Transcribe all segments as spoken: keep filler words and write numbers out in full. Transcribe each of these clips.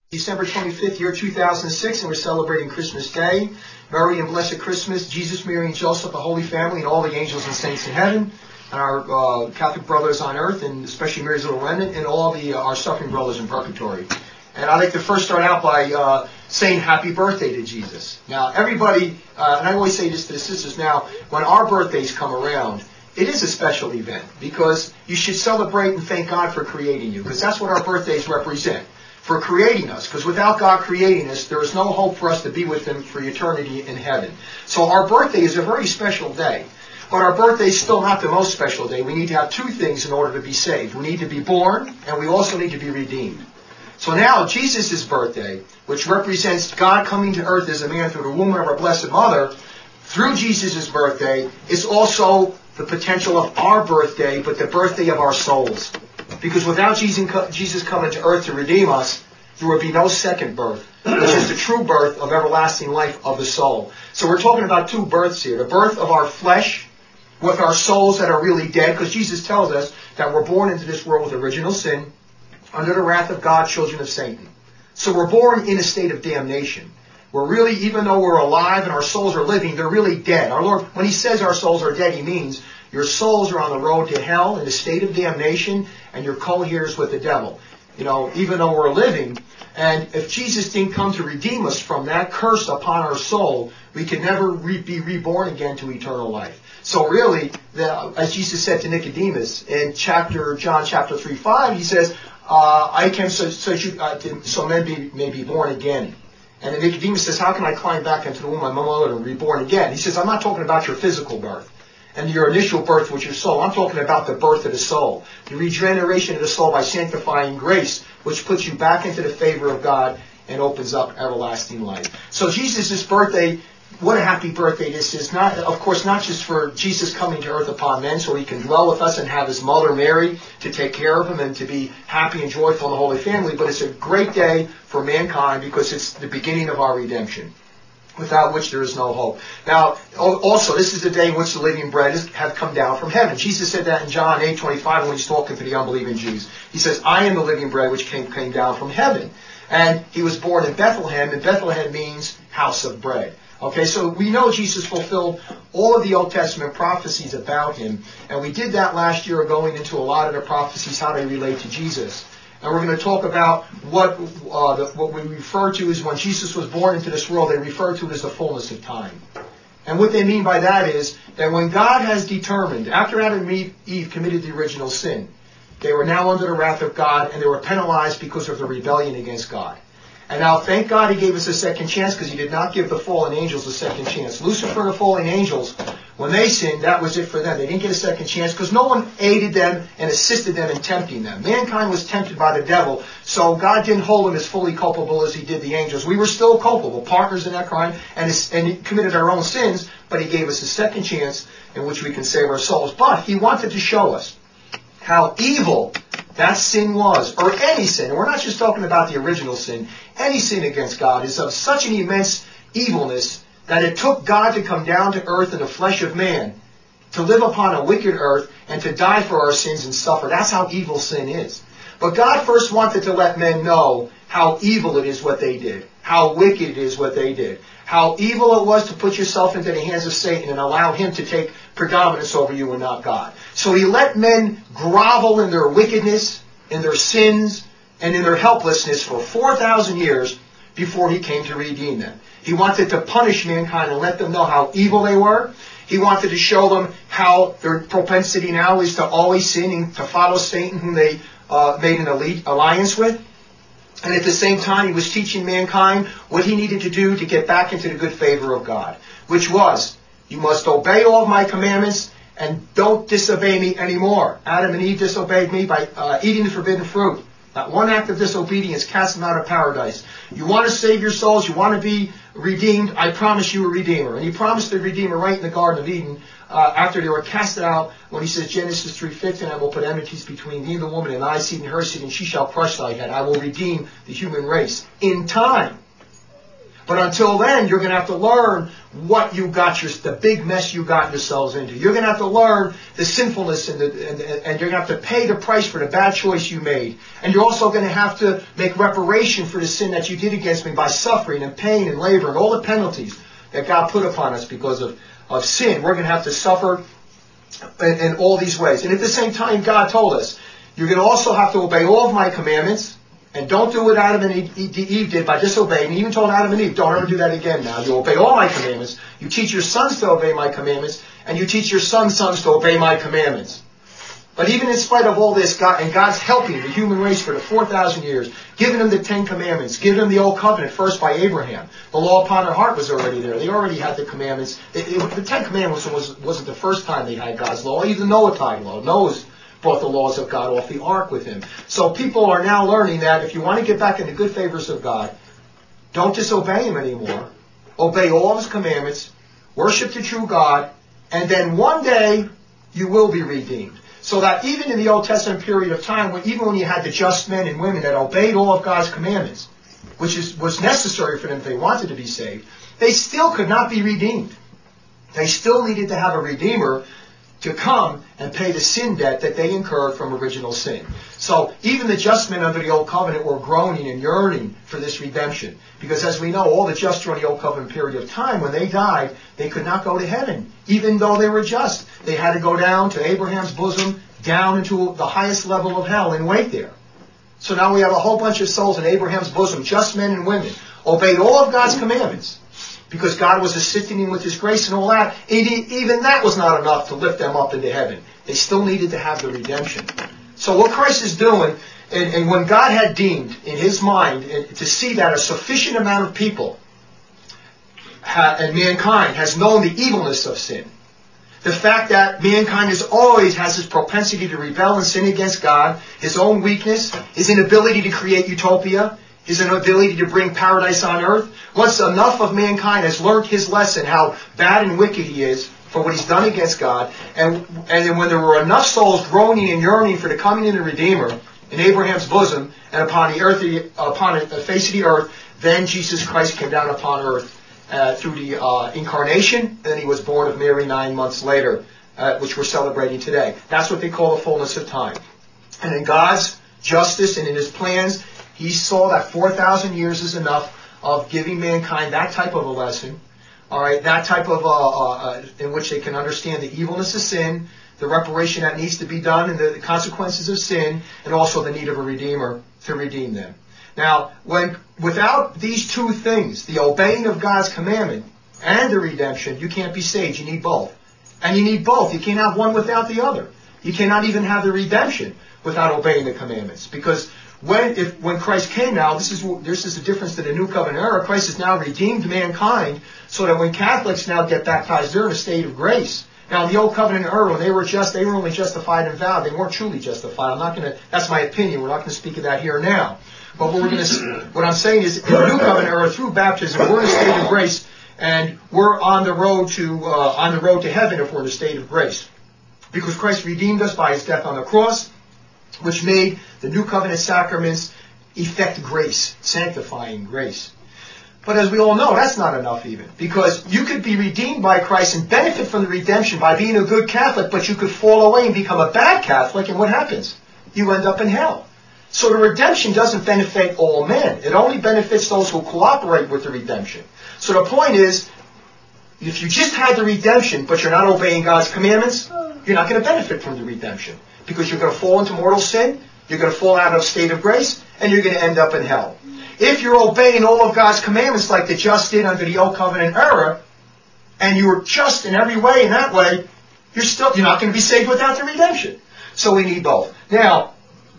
December twenty-fifth, year two thousand six, and we're celebrating Christmas Day. Merry and blessed Christmas, Jesus, Mary, and Joseph, the Holy Family, and all the angels and saints in heaven, and our uh, Catholic brothers on earth, and especially Mary's little remnant, and all the uh, our suffering brothers in purgatory. And I'd like to first start out by uh, saying happy birthday to Jesus. Now, everybody, uh, and I always say this to the sisters now, when our birthdays come around, it is a special event, because you should celebrate and thank God for creating you, because that's what our birthdays represent. For creating us, because without God creating us, there is no hope for us to be with Him for eternity in heaven. So our birthday is a very special day. But our birthday is still not the most special day. We need to have two things in order to be saved. We need to be born, and we also need to be redeemed. So now, Jesus' birthday, which represents God coming to earth as a man through the womb of our Blessed Mother, through Jesus' birthday, is also the potential of our birthday, but the birthday of our souls. Because without Jesus coming to earth to redeem us, there would be no second birth, which is the true birth of everlasting life of the soul. So we're talking about two births here. The birth of our flesh with our souls that are really dead, because Jesus tells us that we're born into this world with original sin, under the wrath of God, children of Satan. So we're born in a state of damnation. We're really, even though we're alive and our souls are living, they're really dead. Our Lord, when He says our souls are dead, He means your souls are on the road to hell in a state of damnation, and you're co-heirs with the devil. You know, even though we're living, and if Jesus didn't come to redeem us from that curse upon our soul, we could never re- be reborn again to eternal life. So really, the, as Jesus said to Nicodemus in chapter John chapter three five, He says, uh, "I came so so, you, uh, to, so men be, may be born again." And then Nicodemus says, "How can I climb back into the womb of my mother and be reborn again?" He says, "I'm not talking about your physical birth and your initial birth with your soul. I'm talking about the birth of the soul, the regeneration of the soul by sanctifying grace, which puts you back into the favor of God and opens up everlasting life." So Jesus' birthday, what a happy birthday this is. Not, of course, not just for Jesus coming to earth upon men so He can dwell with us and have His mother Mary to take care of Him and to be happy and joyful in the Holy Family, but it's a great day for mankind because it's the beginning of our redemption, without which there is no hope. Now, also, this is the day in which the living bread is, have come down from heaven. Jesus said that in John eight twenty-five when He's talking to the unbelieving Jews. He says, "I am the living bread which came, came down from heaven." And He was born in Bethlehem, and Bethlehem means house of bread. Okay, so we know Jesus fulfilled all of the Old Testament prophecies about Him, and we did that last year going into a lot of the prophecies, how they relate to Jesus. And we're going to talk about what uh, the, what we refer to as when Jesus was born into this world, they refer to it as the fullness of time. And what they mean by that is that when God has determined, after Adam and Eve committed the original sin, they were now under the wrath of God, and they were penalized because of their rebellion against God. And now, thank God He gave us a second chance, because He did not give the fallen angels a second chance. Lucifer and the fallen angels, when they sinned, that was it for them. They didn't get a second chance because no one aided them and assisted them in tempting them. Mankind was tempted by the devil, so God didn't hold them as fully culpable as He did the angels. We were still culpable, partners in that crime, and, and committed our own sins, but He gave us a second chance in which we can save our souls. But He wanted to show us how evil that sin was, or any sin. And we're not just talking about the original sin. Any sin against God is of such an immense evilness that it took God to come down to earth in the flesh of man, to live upon a wicked earth, and to die for our sins and suffer. That's how evil sin is. But God first wanted to let men know how evil it is what they did, how wicked it is what they did, how evil it was to put yourself into the hands of Satan and allow him to take predominance over you and not God. So He let men grovel in their wickedness, in their sins, and in their helplessness for four thousand years before He came to redeem them. He wanted to punish mankind and let them know how evil they were. He wanted to show them how their propensity now is to always sin and to follow Satan, whom they uh, made an elite alliance with. And at the same time, He was teaching mankind what he needed to do to get back into the good favor of God, which was, you must obey all of my commandments and don't disobey me anymore. Adam and Eve disobeyed me by uh, eating the forbidden fruit. Not one act of disobedience cast them out of paradise. You want to save your souls, you want to be redeemed, I promise you a Redeemer. And He promised the Redeemer right in the Garden of Eden uh, after they were casted out, when He says, Genesis three fifteen, I will put enmities between thee and the woman, and thy seed and her seed, and she shall crush thy head. I will redeem the human race in time. But until then, you're going to have to learn what you got, your, the big mess you got yourselves into. You're going to have to learn the sinfulness and, the, and, and you're going to have to pay the price for the bad choice you made. And you're also going to have to make reparation for the sin that you did against me by suffering and pain and labor and all the penalties that God put upon us because of, of sin. We're going to have to suffer in, in all these ways. And at the same time, God told us, you're going to also have to obey all of my commandments. And don't do what Adam and Eve did by disobeying. He even told Adam and Eve, don't ever do that again now. You obey all my commandments. You teach your sons to obey my commandments. And you teach your sons' sons to obey my commandments. But even in spite of all this, God, and God's helping the human race for the four thousand years, giving them the Ten Commandments, giving them the Old Covenant, first by Abraham. The law upon their heart was already there. They already had the commandments. It, it, the Ten Commandments was, wasn't the first time they had God's law. Even Noah tied law. Noah's brought the laws of God off the ark with him. So people are now learning that if you want to get back in the good favors of God, don't disobey him anymore. Obey all of his commandments. Worship the true God. And then one day you will be redeemed. So that even in the Old Testament period of time, when, even when you had the just men and women that obeyed all of God's commandments, which is, was necessary for them if they wanted to be saved, they still could not be redeemed. They still needed to have a Redeemer to come and pay the sin debt that they incurred from original sin. So even the just men under the Old Covenant were groaning and yearning for this redemption. Because as we know, all the just during the Old Covenant period of time, when they died, they could not go to heaven, even though they were just. They had to go down to Abraham's bosom, down into the highest level of hell and wait there. So now we have a whole bunch of souls in Abraham's bosom, just men and women, obeyed all of God's commandments. Because God was assisting him with his grace and all that. Even that was not enough to lift them up into heaven. They still needed to have the redemption. So what Christ is doing, and, and when God had deemed in his mind and to see that a sufficient amount of people ha, and mankind has known the evilness of sin, the fact that mankind is always has his propensity to rebel and sin against God, his own weakness, his inability to create utopia, his inability to bring paradise on earth. Once enough of mankind has learned his lesson, how bad and wicked he is for what he's done against God, and and then when there were enough souls groaning and yearning for the coming of the Redeemer in Abraham's bosom and upon the earth, upon the face of the earth, then Jesus Christ came down upon earth uh, through the uh, incarnation, and then he was born of Mary nine months later, uh, which we're celebrating today. That's what they call the fullness of time. And in God's justice and in his plans, he saw that four thousand years is enough of giving mankind that type of a lesson, all right, that type of, uh, uh, in which they can understand the evilness of sin, the reparation that needs to be done, and the consequences of sin, and also the need of a Redeemer to redeem them. Now, when without these two things, the obeying of God's commandment and the redemption, you can't be saved. You need both. And you need both. You can't have one without the other. You cannot even have the redemption without obeying the commandments. Because When if when Christ came now, this is this is the difference to the New Covenant era. Christ has now redeemed mankind, so that when Catholics now get baptized, they're in a state of grace. Now, in the Old Covenant era, when they were just, they were only justified in vow. They weren't truly justified. I'm not going to. That's my opinion. We're not going to speak of that here now. But what we're going to, what I'm saying is, in the New Covenant era, through baptism, we're in a state of grace, and we're on the road to uh, on the road to heaven if we're in a state of grace, because Christ redeemed us by his death on the cross, which made the New Covenant sacraments effect grace, sanctifying grace. But as we all know, that's not enough even. Because you could be redeemed by Christ and benefit from the redemption by being a good Catholic, but you could fall away and become a bad Catholic, and what happens? You end up in hell. So the redemption doesn't benefit all men. It only benefits those who cooperate with the redemption. So the point is, if you just had the redemption, but you're not obeying God's commandments, you're not going to benefit from the redemption. Because you're going to fall into mortal sin, you're going to fall out of a state of grace, and you're going to end up in hell. If you're obeying all of God's commandments like the just did under the Old Covenant era, and you're just in every way in that way, you're still you're not going to be saved without the redemption. So we need both. Now,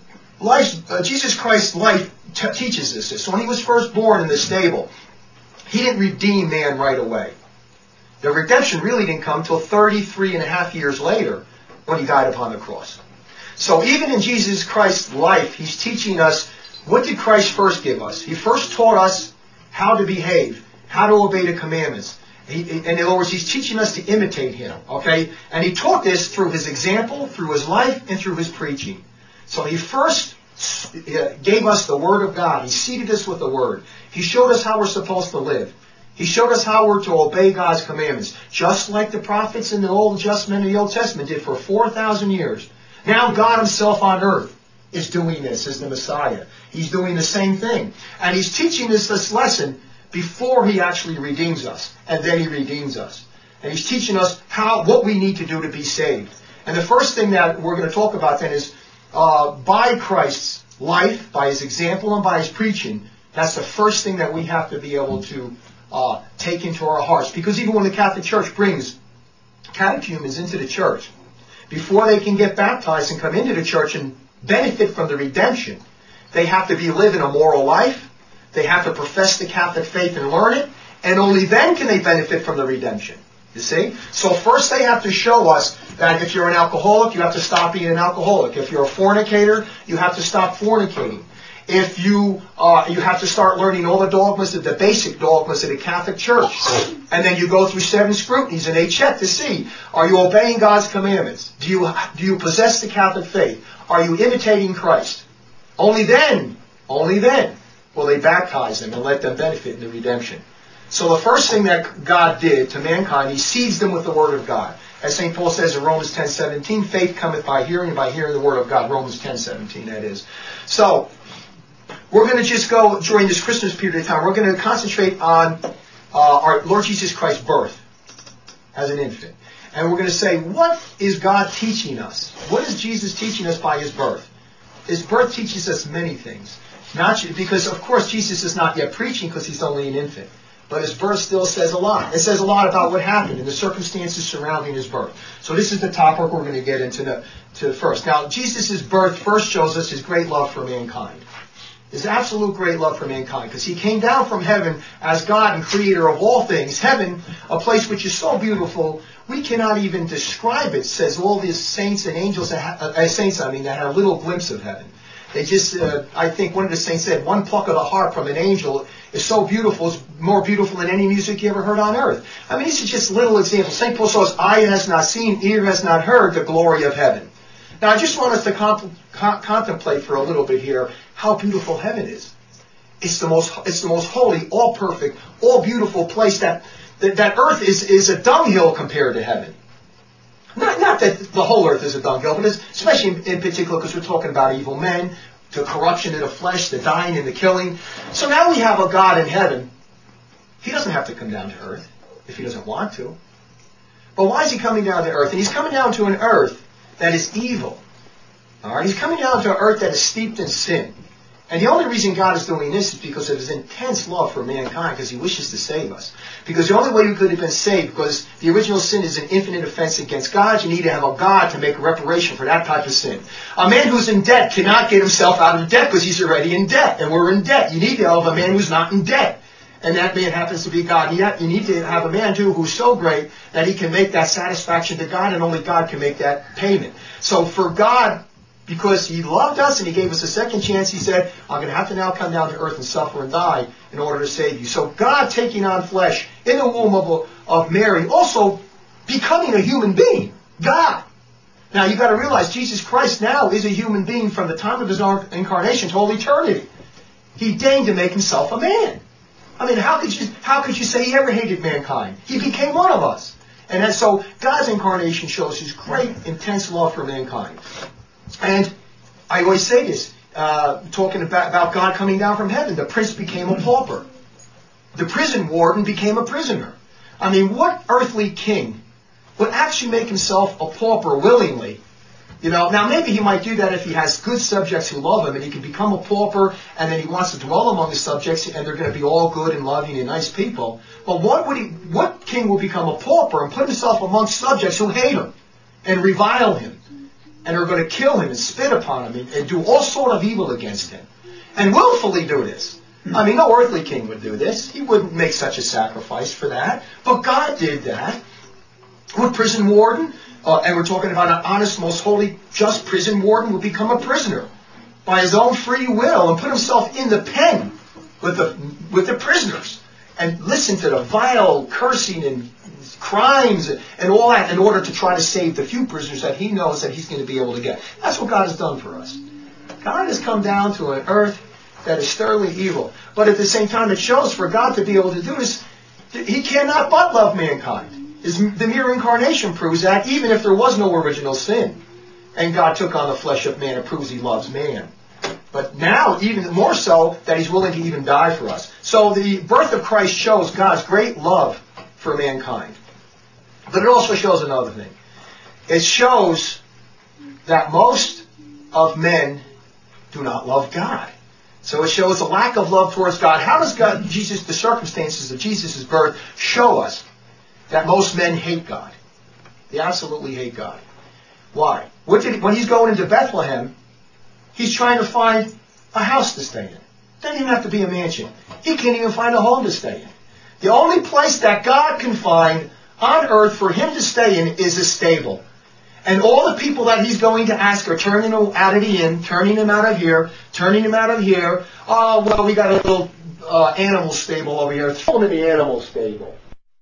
life, uh, Jesus Christ's life t- teaches us this. So when he was first born in the stable, he didn't redeem man right away. The redemption really didn't come until thirty-three and a half years later when he died upon the cross. So even in Jesus Christ's life, he's teaching us, what did Christ first give us? He first taught us how to behave, how to obey the commandments. He, in other words, he's teaching us to imitate him, okay? And he taught this through his example, through his life, and through his preaching. So he first gave us the Word of God. He seated us with the Word. He showed us how we're supposed to live. He showed us how we're to obey God's commandments, just like the prophets in the Old Testament and the Old Testament did for four thousand years. Now God himself on earth is doing this as the Messiah. He's doing the same thing. And he's teaching us this lesson before he actually redeems us. And then he redeems us. And he's teaching us how what we need to do to be saved. And the first thing that we're going to talk about then is uh, by Christ's life, by his example, and by his preaching, that's the first thing that we have to be able to uh, take into our hearts. Because even when the Catholic Church brings catechumens into the church, before they can get baptized and come into the church and benefit from the redemption, they have to be living a moral life. They have to profess the Catholic faith and learn it. And only then can they benefit from the redemption. You see? So first they have to show us that if you're an alcoholic, you have to stop being an alcoholic. If you're a fornicator, you have to stop fornicating. If you uh, you have to start learning all the dogmas, the basic dogmas of the Catholic Church. And then you go through seven scrutinies and they check to see, are you obeying God's commandments? Do you, do you possess the Catholic faith? Are you imitating Christ? Only then, only then will they baptize them and let them benefit in the redemption. So the first thing that God did to mankind, he seeds them with the Word of God. As Saint Paul says in Romans ten seventeen, faith cometh by hearing, and by hearing the Word of God. Romans ten seventeen, that is. So, we're going to just go, during this Christmas period of time, we're going to concentrate on uh, our Lord Jesus Christ's birth as an infant. And we're going to say, what is God teaching us? What is Jesus teaching us by his birth? His birth teaches us many things. Not because, of course, Jesus is not yet preaching because he's only an infant. But his birth still says a lot. It says a lot about what happened and the circumstances surrounding his birth. So this is the topic we're going to get into the, to first. Now, Jesus' birth first shows us his great love for mankind. His absolute great love for mankind. Because he came down from heaven as God and creator of all things. Heaven, a place which is so beautiful, we cannot even describe it, says all these saints and angels, that ha- uh, saints, I mean, that had a little glimpse of heaven. They just, uh, I think one of the saints said, one pluck of the harp from an angel is so beautiful, it's more beautiful than any music you ever heard on earth. I mean, these are just little examples. Saint Paul says, eye has not seen, ear has not heard the glory of heaven. Now, I just want us to comp- con- contemplate for a little bit here how beautiful heaven is. It's the most, it's the most holy, all perfect, all beautiful place that, that, that earth is, is a dunghill compared to heaven. Not, not that the whole earth is a dunghill, but it's, especially in, in particular because we're talking about evil men, the corruption of the flesh, the dying and the killing. So now we have a God in heaven. He doesn't have to come down to earth if he doesn't want to. But why is he coming down to earth? And he's coming down to an earth that is evil. All right? He's coming down to an earth that is steeped in sin. And the only reason God is doing this is because of his intense love for mankind, because he wishes to save us. Because the only way we could have been saved, because the original sin is an infinite offense against God, you need to have a God to make a reparation for that type of sin. A man who's in debt cannot get himself out of debt because he's already in debt, and we're in debt. You need to have a man who's not in debt. And that man happens to be God. You need to have a man, too, who's so great that he can make that satisfaction to God, and only God can make that payment. So for God, because he loved us and he gave us a second chance, he said, I'm going to have to now come down to earth and suffer and die in order to save you. So God taking on flesh in the womb of, of Mary, also becoming a human being. God. Now you've got to realize Jesus Christ now is a human being from the time of his incarnation to all eternity. He deigned to make himself a man. I mean, how could you how could you say he ever hated mankind? He became one of us. And then, so God's incarnation shows his great, intense love for mankind. And I always say this, uh, talking about, about God coming down from heaven. The prince became a pauper. The prison warden became a prisoner. I mean, what earthly king would actually make himself a pauper willingly? You know, now maybe he might do that if he has good subjects who love him, and he can become a pauper, and then he wants to dwell among his subjects, and they're going to be all good and loving and nice people. But what would he? What king will become a pauper and put himself amongst subjects who hate him and revile him, and are going to kill him and spit upon him and, and do all sort of evil against him, and willfully do this? I mean, no earthly king would do this. He wouldn't make such a sacrifice for that. But God did that. What prison warden? Uh, and we're talking about an honest, most holy, just prison warden would become a prisoner by his own free will and put himself in the pen with the with the prisoners and listen to the vile cursing and crimes and all that in order to try to save the few prisoners that he knows that he's going to be able to get. That's what God has done for us. God has come down to an earth that is thoroughly evil. But at the same time, it shows for God to be able to do this, he cannot but love mankind. His, the mere incarnation proves that, even if there was no original sin, and God took on the flesh of man, it proves he loves man. But now, even more so, that he's willing to even die for us. So the birth of Christ shows God's great love for mankind. But it also shows another thing. It shows that most of men do not love God. So it shows a lack of love towards God. How does God, Jesus, the circumstances of Jesus' birth show us that most men hate God? They absolutely hate God. Why? What did, when he's going into Bethlehem, he's trying to find a house to stay in. Doesn't even have to be a mansion. He can't even find a home to stay in. The only place that God can find on earth for him to stay in is a stable. And all the people that he's going to ask are turning him out of the inn, turning him out of here, turning him out of here. Oh, well, we got a little uh, animal stable over here. Throw him in the animal stable.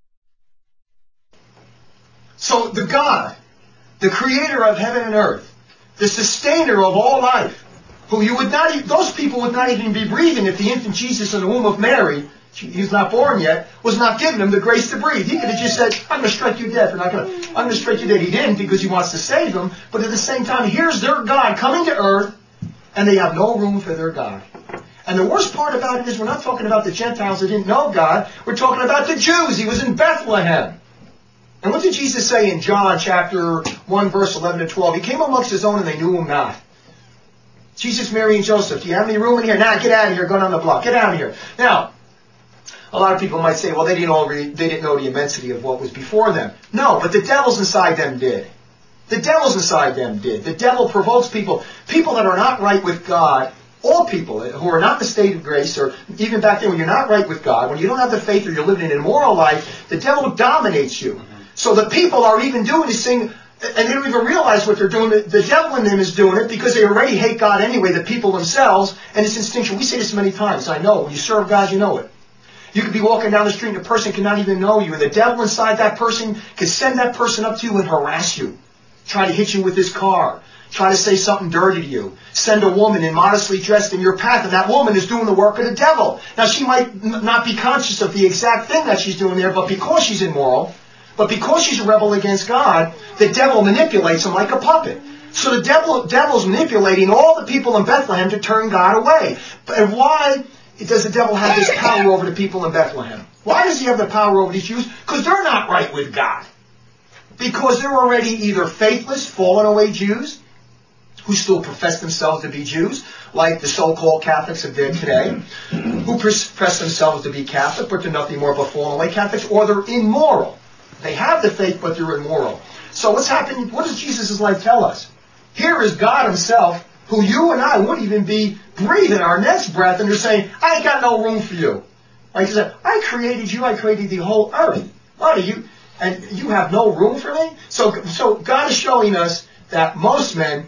So the God, the creator of heaven and earth, the sustainer of all life, who you would not, those people would not even be breathing if the infant Jesus in the womb of Mary, he's not born yet, was not giving him the grace to breathe. He could have just said, I'm going to strike you dead. I'm not going to, I'm going to strike you dead. He didn't because he wants to save them. But at the same time, here's their God coming to earth, and they have no room for their God. And the worst part about it is we're not talking about the Gentiles that didn't know God. We're talking about the Jews. He was in Bethlehem. And what did Jesus say in John chapter one, verse eleven to twelve? He came amongst his own and they knew him not. Jesus, Mary, and Joseph, do you have any room in here? Nah, get out of here. Go down the block. Get out of here. Now, a lot of people might say, well, they didn't already, they didn't know the immensity of what was before them. No, but the devils inside them did. The devils inside them did. The devil provokes people. People that are not right with God, all people who are not in the state of grace, or even back then when you're not right with God, when you don't have the faith or you're living an immoral life, the devil dominates you. So the people are even doing this thing, and they don't even realize what they're doing. The devil in them is doing it because they already hate God anyway, the people themselves, and it's instinctual. We say this many times. I know. When you serve God, you know it. You could be walking down the street and a person cannot even know you, and the devil inside that person can send that person up to you and harass you. Try to hit you with his car. Try to say something dirty to you. Send a woman immodestly dressed in your path, and that woman is doing the work of the devil. Now, she might n- not be conscious of the exact thing that she's doing there, but because she's immoral, but because she's a rebel against God, the devil manipulates him like a puppet. So the devil, devil's manipulating all the people in Bethlehem to turn God away. And why does the devil have this power over the people in Bethlehem? Why does he have the power over these Jews? Because they're not right with God. Because they're already either faithless, fallen away Jews, who still profess themselves to be Jews, like the so-called Catholics of today, who profess themselves to be Catholic, but they're nothing more but fallen away Catholics, or they're immoral. They have the faith, but they're immoral. So what's happening? What does Jesus' life tell us? Here is God himself, who you and I wouldn't even be breathing our next breath, and they're saying, I ain't got no room for you. Like he said, I created you, I created the whole earth. What are you? And you have no room for me? So, so God is showing us that most men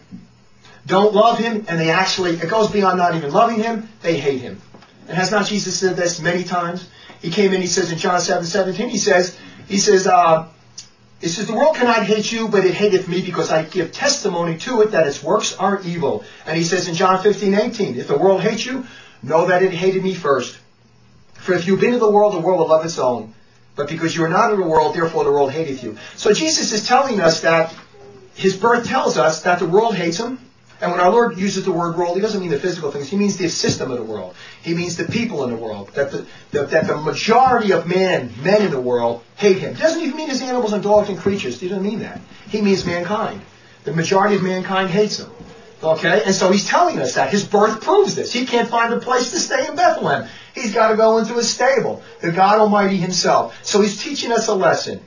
don't love him, and they actually, it goes beyond not even loving him, they hate him. And has not Jesus said this many times? He came in, he says in John seven seventeen, he says, he says, uh, It says, the world cannot hate you, but it hateth me, because I give testimony to it that its works are evil. And he says in John fifteen eighteen, if the world hates you, know that it hated me first. For if you've been in the world, the world will love its own. But because you are not in the world, therefore the world hateth you. So Jesus is telling us that his birth tells us that the world hates him. And when our Lord uses the word world, he doesn't mean the physical things. He means the system of the world. He means the people in the world. That the, the, that the majority of man, men in the world, hate him. Doesn't even mean his animals and dogs and creatures. He doesn't mean that. He means mankind. The majority of mankind hates him. Okay? And so he's telling us that. His birth proves this. He can't find a place to stay in Bethlehem. He's got to go into a stable. The God Almighty himself. So he's teaching us a lesson.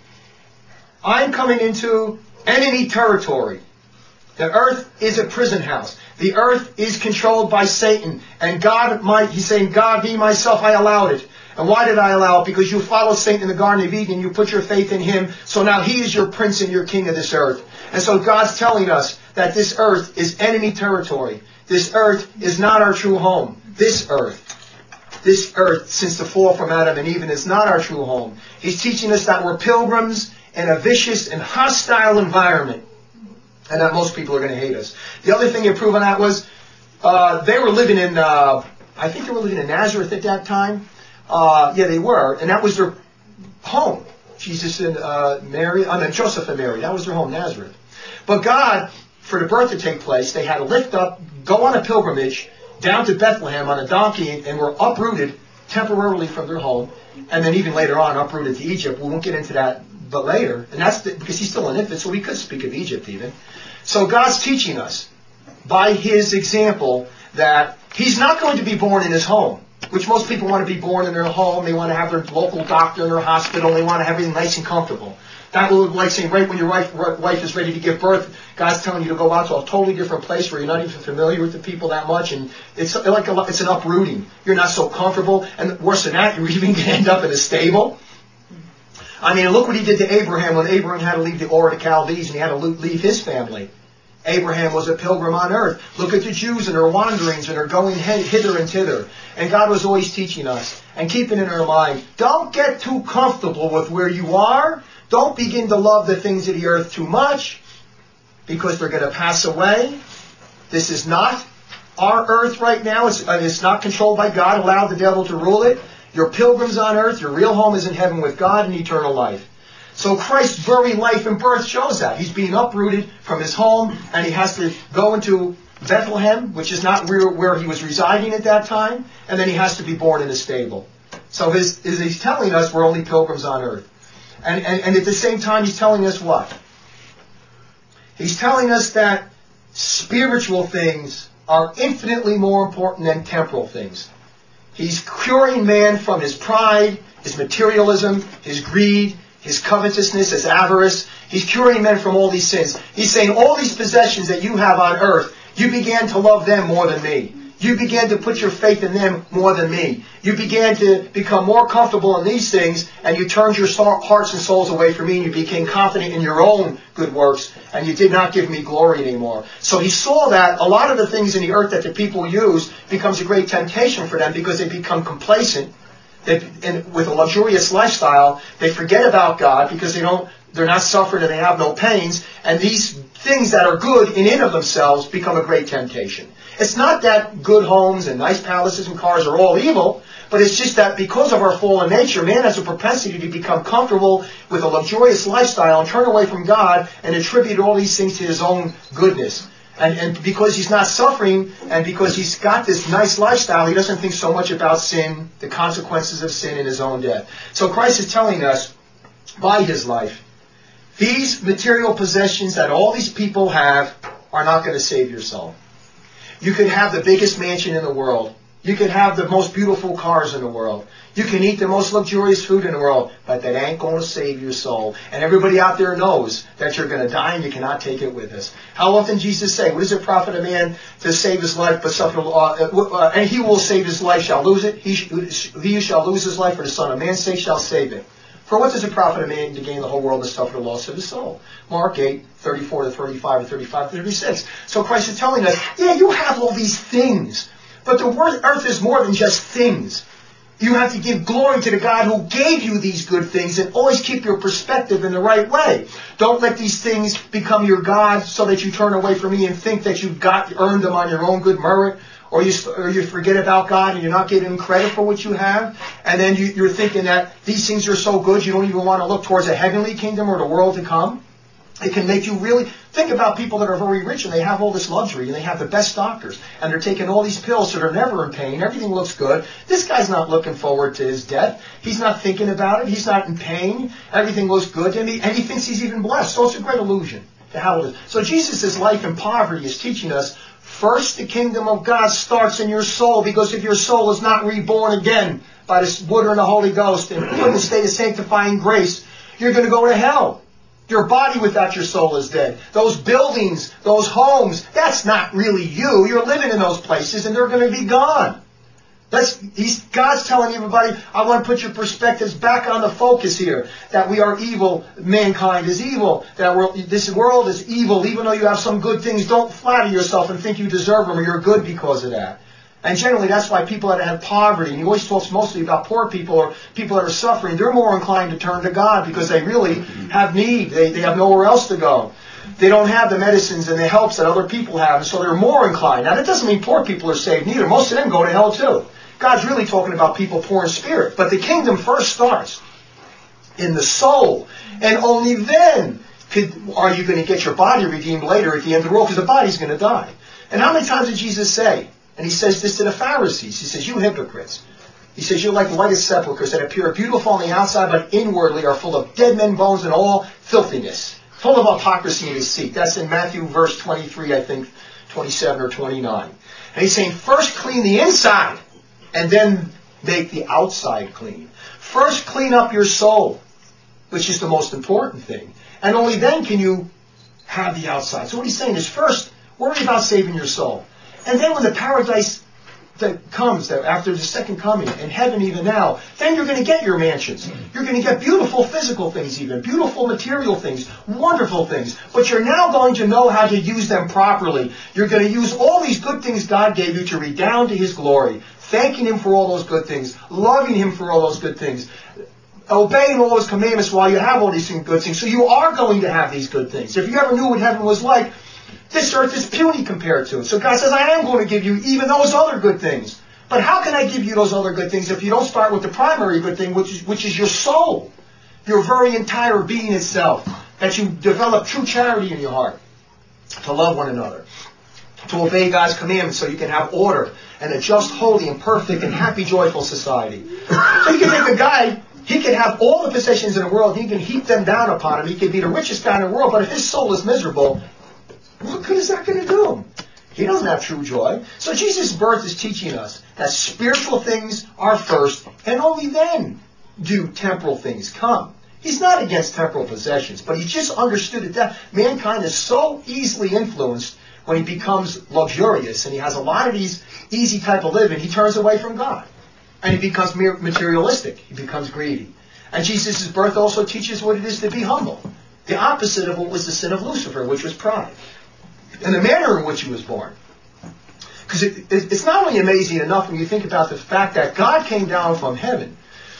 I'm coming into enemy territory. The earth is a prison house. The earth is controlled by Satan. And God might, he's saying, God, me, myself, I allowed it. And why did I allow it? Because you followed Satan in the Garden of Eden and you put your faith in him. So now he is your prince and your king of this earth. And so God's telling us that this earth is enemy territory. This earth is not our true home. This earth. This earth, since the fall from Adam and Eve, is not our true home. He's teaching us that we're pilgrims in a vicious and hostile environment. And that most people are going to hate us. The other thing he proved on that was, uh, they were living in, uh, I think they were living in Nazareth at that time. Uh, yeah, they were. And that was their home. Jesus and uh, Mary, I mean Joseph and Mary, that was their home, Nazareth. But God, for the birth to take place, they had to lift up, go on a pilgrimage down to Bethlehem on a donkey, and, and were uprooted temporarily from their home, and then even later on uprooted to Egypt. We won't get into that, but later, and that's the, because he's still an infant, so we could speak of Egypt even. So God's teaching us by his example that he's not going to be born in his home, which most people want to be born in their home. They want to have their local doctor in their hospital. They want to have everything nice and comfortable. That will look like saying right when your wife, wife is ready to give birth, God's telling you to go out to a totally different place where you're not even familiar with the people that much, and it's like a, it's an uprooting. You're not so comfortable, and worse than that, you're even going to end up in a stable. I mean, look what he did to Abraham when Abraham had to leave the Ur of the Chaldees and he had to leave his family. Abraham was a pilgrim on earth. Look at the Jews and their wanderings and their going hither and thither. And God was always teaching us and keeping in our mind, don't get too comfortable with where you are. Don't begin to love the things of the earth too much, because they're going to pass away. This is not our earth right now. It's, uh, it's not controlled by God. Allow the devil to rule it. You're pilgrims on earth. Your real home is in heaven with God in eternal life. So Christ's very life and birth shows that. He's being uprooted from his home, and he has to go into Bethlehem, which is not where, where he was residing at that time, and then he has to be born in a stable. So his, his, he's telling us we're only pilgrims on earth. And, and, and at the same time, he's telling us what? He's telling us that spiritual things are infinitely more important than temporal things. He's curing man from his pride, his materialism, his greed, his covetousness, his avarice. He's curing men from all these sins. He's saying all these possessions that you have on earth, you began to love them more than me. You began to put your faith in them more than me. You began to become more comfortable in these things, and you turned your hearts and souls away from me, and you became confident in your own good works, and you did not give me glory anymore. So he saw that a lot of the things in the earth that the people use becomes a great temptation for them because they become complacent. They, and with a luxurious lifestyle, they forget about God because they don't, they're not suffering and they have no pains. And these things that are good in and of themselves become a great temptation. It's not that good homes and nice palaces and cars are all evil, but it's just that because of our fallen nature, man has a propensity to become comfortable with a luxurious lifestyle and turn away from God and attribute all these things to his own goodness. And, and because he's not suffering, and because he's got this nice lifestyle, he doesn't think so much about sin, the consequences of sin in his own death. So Christ is telling us, by his life, these material possessions that all these people have are not going to save your soul. You could have the biggest mansion in the world. You could have the most beautiful cars in the world. You can eat the most luxurious food in the world, but that ain't going to save your soul. And everybody out there knows that you're going to die and you cannot take it with us. How often Jesus say, what does it profit a man to save his life, but suffer, uh, uh, and he who will save his life shall lose it. He, he who shall lose his life for the Son of Man's sake shall save it. For what does it profit a man to gain the whole world and suffer the loss of his soul? Mark eight, thirty-four to thirty-five, or thirty-five to thirty-six. So Christ is telling us, yeah, you have all these things, but the earth is more than just things. You have to give glory to the God who gave you these good things, and always keep your perspective in the right way. Don't let these things become your God so that you turn away from me and think that you've got earned them on your own good merit, or you or you forget about God and you're not giving him credit for what you have, and then you, you're thinking that these things are so good you don't even want to look towards a heavenly kingdom or the world to come. It can make you really think about people that are very rich and they have all this luxury and they have the best doctors and they're taking all these pills so they're never in pain. Everything looks good. This guy's not looking forward to his death. He's not thinking about it. He's not in pain. Everything looks good to him, and he thinks he's even blessed. So it's a great illusion to how it is. So Jesus' life in poverty is teaching us, first the kingdom of God starts in your soul, because if your soul is not reborn again by the water and the Holy Ghost and put in the state of sanctifying grace, you're going to go to hell. Your body without your soul is dead. Those buildings, those homes, that's not really you. You're living in those places and they're going to be gone. That's, he's, God's telling everybody, I want to put your perspectives back on the focus here. That we are evil, mankind is evil. That we're, this world is evil. Even though you have some good things, don't flatter yourself and think you deserve them or you're good because of that. And generally, that's why people that have poverty, and he always talks mostly about poor people or people that are suffering, they're more inclined to turn to God because they really have need. They, they have nowhere else to go. they don't have the medicines and the helps that other people have, and so they're more inclined. Now, that doesn't mean poor people are saved neither. Most of them go to hell too. God's really talking about people poor in spirit. But the kingdom first starts in the soul. And only then could, are you going to get your body redeemed later at the end of the world, because the body's going to die. And how many times did Jesus say, and he says this to the Pharisees, he says, you hypocrites. He says, you're like white sepulchres that appear beautiful on the outside, but inwardly are full of dead men bones and all filthiness. Full of hypocrisy and deceit. That's in Matthew verse twenty-three, I think, twenty-seven or twenty-nine. And he's saying, first clean the inside, and then make the outside clean. First clean up your soul, which is the most important thing. And only then can you have the outside. So what he's saying is, first, worry about saving your soul. And then when the paradise that comes that after the second coming, and heaven even now, then you're going to get your mansions. You're going to get beautiful physical things even, beautiful material things, wonderful things. But you're now going to know how to use them properly. You're going to use all these good things God gave you to redound to his glory, thanking him for all those good things, loving him for all those good things, obeying all those commandments while you have all these good things. So you are going to have these good things. If you ever knew what heaven was like, this earth is puny compared to it. So God says, I am going to give you even those other good things. But how can I give you those other good things if you don't start with the primary good thing, which is, which is your soul, your very entire being itself, that you develop true charity in your heart, to love one another, to obey God's commandments so you can have order and a just, holy, and perfect, and happy, joyful society. So you can take a guy, he can have all the possessions in the world, he can heap them down upon him, he can be the richest guy in the world, but if his soul is miserable, what good is that going to do him? He doesn't have true joy. So Jesus' birth is teaching us that spiritual things are first, and only then do temporal things come. He's not against temporal possessions, but he just understood that mankind is so easily influenced when he becomes luxurious, and he has a lot of these easy type of living, he turns away from God. And he becomes materialistic. He becomes greedy. And Jesus' birth also teaches what it is to be humble. The opposite of what was the sin of Lucifer, which was pride. And the manner in which he was born. Because it, it, it's not only amazing enough when you think about the fact that God came down from heaven,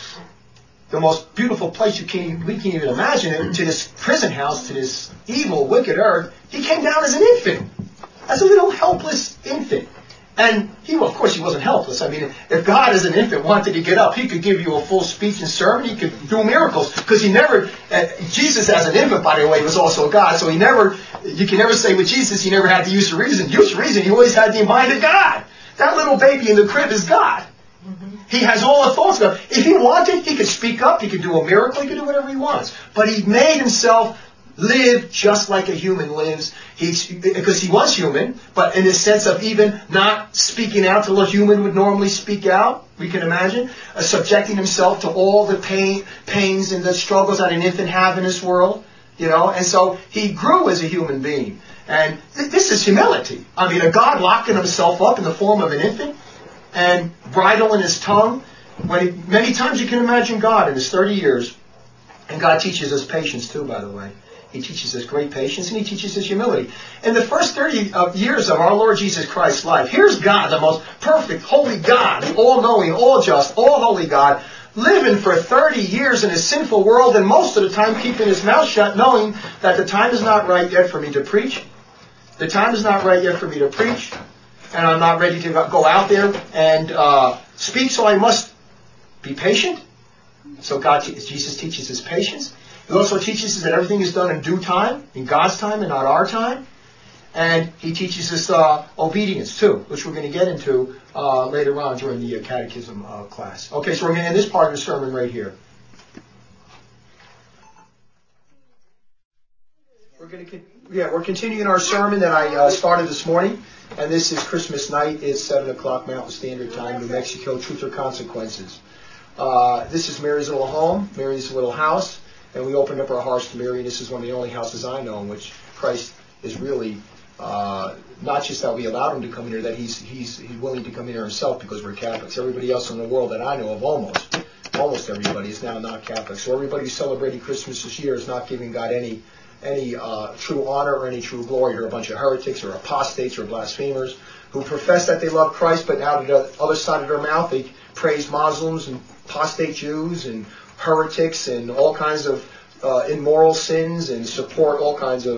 the most beautiful place you can, we can't even imagine it, to this prison house, to this evil, wicked earth. He came down as an infant, as a little helpless infant. And he, well, of course, he wasn't helpless. I mean, if God as an infant wanted to get up, he could give you a full speech and sermon. He could do miracles. Because he never, uh, Jesus as an infant, by the way, was also God. So he never, you can never say with Jesus, he never had the use of reason. Use of reason, he always had the mind of God. That little baby in the crib is God. Mm-hmm. He has all the thoughts of God. If he wanted, he could speak up. He could do a miracle. He could do whatever he wants. But he made himself live just like a human lives. He, because he was human, but in the sense of even not speaking out till a human would normally speak out, we can imagine, uh, subjecting himself to all the pain, pains and the struggles that an infant have in this world, you know, and so he grew as a human being. And th- this is humility. I mean, a God locking himself up in the form of an infant and bridling his tongue. When he, many times you can imagine God in his thirty years, and God teaches us patience too, by the way. He teaches us great patience, and he teaches us humility. In the first thirty years of our Lord Jesus Christ's life, here's God, the most perfect, holy God, the all-knowing, all-just, all-holy God, living for thirty years in a sinful world, and most of the time keeping his mouth shut, knowing that the time is not right yet for me to preach. The time is not right yet for me to preach, and I'm not ready to go out there and uh, speak, so I must be patient. So God, Jesus teaches us patience. He also teaches us that everything is done in due time, in God's time and not our time. And he teaches us uh, obedience too, which we're going to get into uh, later on during the uh, catechism uh, class. Okay, so we're going to end this part of the sermon right here. We're going to, yeah, we're continuing our sermon that I uh, started this morning, and this is Christmas night. It's seven o'clock Mountain Standard Time, New Mexico. Truth or Consequences. Uh, this is Mary's little home, Mary's little house. And we opened up our hearts to Mary, and this is one of the only houses I know in which Christ is really, uh, not just that we allowed him to come in here, that he's, he's, he's willing to come in here himself because we're Catholics. Everybody else in the world that I know of, almost, almost everybody is now not Catholic. So everybody who's celebrating Christmas this year is not giving God any, any uh, true honor or any true glory. They're a bunch of heretics or apostates or blasphemers who profess that they love Christ, but now to the other side of their mouth they praise Muslims and apostate Jews and heretics and all kinds of uh, immoral sins and support all kinds of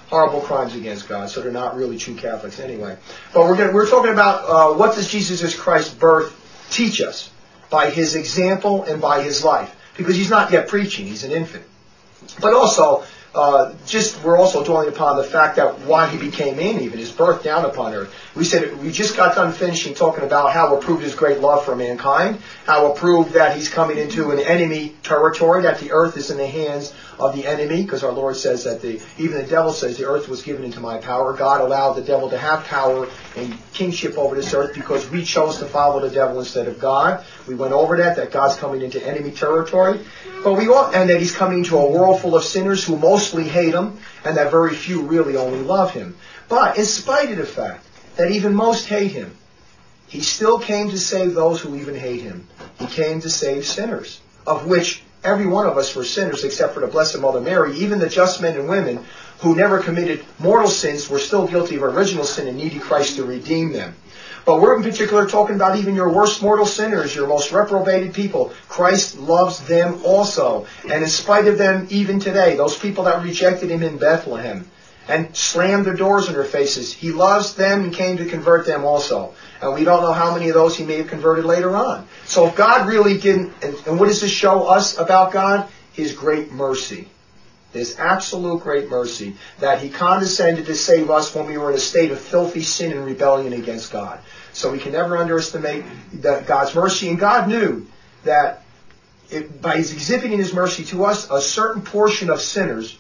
horrible crimes against God, so they're not really true Catholics anyway. But we're gonna, we're talking about uh, what does Jesus Christ's birth teach us by his example and by his life, because he's not yet preaching; he's an infant. But also, uh, just we're also dwelling upon the fact that why he became man, even his birth down upon earth. We said we just got done finishing talking about how it proved his great love for mankind, how it proved that he's coming into an enemy territory, that the earth is in the hands of the enemy, because our Lord says that the even the devil says the earth was given into my power. God allowed the devil to have power and kingship over this earth because we chose to follow the devil instead of God. We went over that, that God's coming into enemy territory. But we all, and that he's coming to a world full of sinners who mostly hate him, and that very few really only love him. But in spite of the fact that even most hate him, he still came to save those who even hate him. He came to save sinners, of which every one of us were sinners except for the Blessed Mother Mary. Even the just men and women who never committed mortal sins were still guilty of original sin and needed Christ to redeem them. But we're in particular talking about even your worst mortal sinners, your most reprobated people. Christ loves them also. And in spite of them, even today, those people that rejected him in Bethlehem and slammed their doors in their faces, he loves them and came to convert them also. And we don't know how many of those he may have converted later on. So if God really didn't, and, and what does this show us about God? His great mercy. His absolute great mercy, that he condescended to save us when we were in a state of filthy sin and rebellion against God. So we can never underestimate the, God's mercy. And God knew that it, by his exhibiting his mercy to us, a certain portion of sinners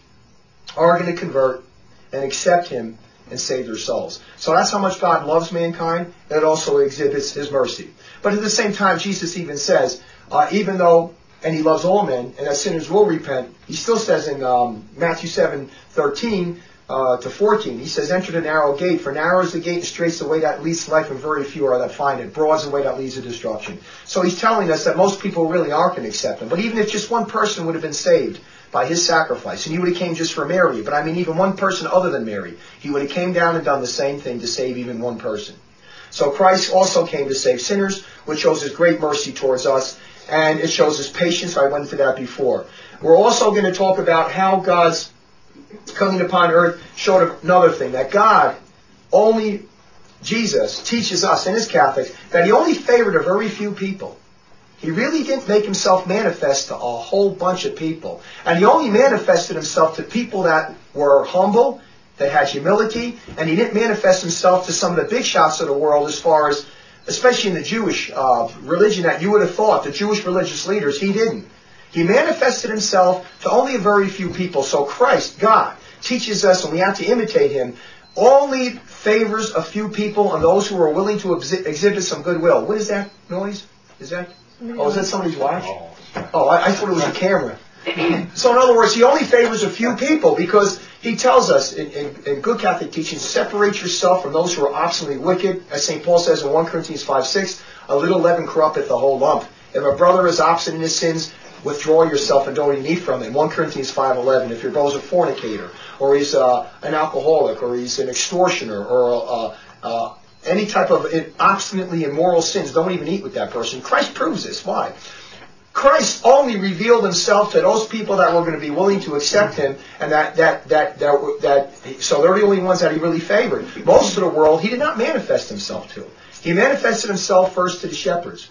are going to convert and accept him and save their souls. So that's how much God loves mankind, and it also exhibits his mercy. But at the same time, Jesus even says, uh, even though and he loves all men, and that sinners will repent, he still says in um, Matthew seven thirteen uh, to fourteen, he says, enter the narrow gate, for narrow is the gate and straight's the way that leads to life, and very few are that find it. Broad is the way that leads to destruction. So he's telling us that most people really aren't going to accept him. But even if just one person would have been saved by his sacrifice, and he would have came just for Mary, but I mean even one person other than Mary, he would have came down and done the same thing to save even one person. So Christ also came to save sinners, which shows his great mercy towards us. And it shows his patience. I went into that before. We're also going to talk about how God's coming upon earth showed another thing. That God only, Jesus teaches us and as Catholics, that he only favored a very few people. He really didn't make himself manifest to a whole bunch of people. And he only manifested himself to people that were humble, that had humility. And he didn't manifest himself to some of the big shots of the world as far as, especially in the Jewish uh, religion that you would have thought, the Jewish religious leaders, he didn't. He manifested himself to only a very few people. So Christ, God, teaches us, and we have to imitate him, only favors a few people and those who are willing to exhi- exhibit some goodwill. What is that noise? Is that? Oh, is that somebody's watch? Oh, I, I thought it was a camera. So in other words, he only favors a few people because he tells us in, in, in good Catholic teaching, separate yourself from those who are obstinately wicked. As Saint Paul says in First Corinthians five six, a little leaven corrupteth the whole lump. If a brother is obstinate in his sins, withdraw yourself and don't eat from him. First Corinthians five eleven, if your brother's a fornicator, or he's uh, an alcoholic, or he's an extortioner, or uh, uh, any type of obstinately immoral sins, don't even eat with that person. Christ proves this. Why? Christ only revealed himself to those people that were going to be willing to accept him, and that that that that, that so they're the only ones that he really favored. Most of the world he did not manifest himself to. He manifested himself first to the shepherds,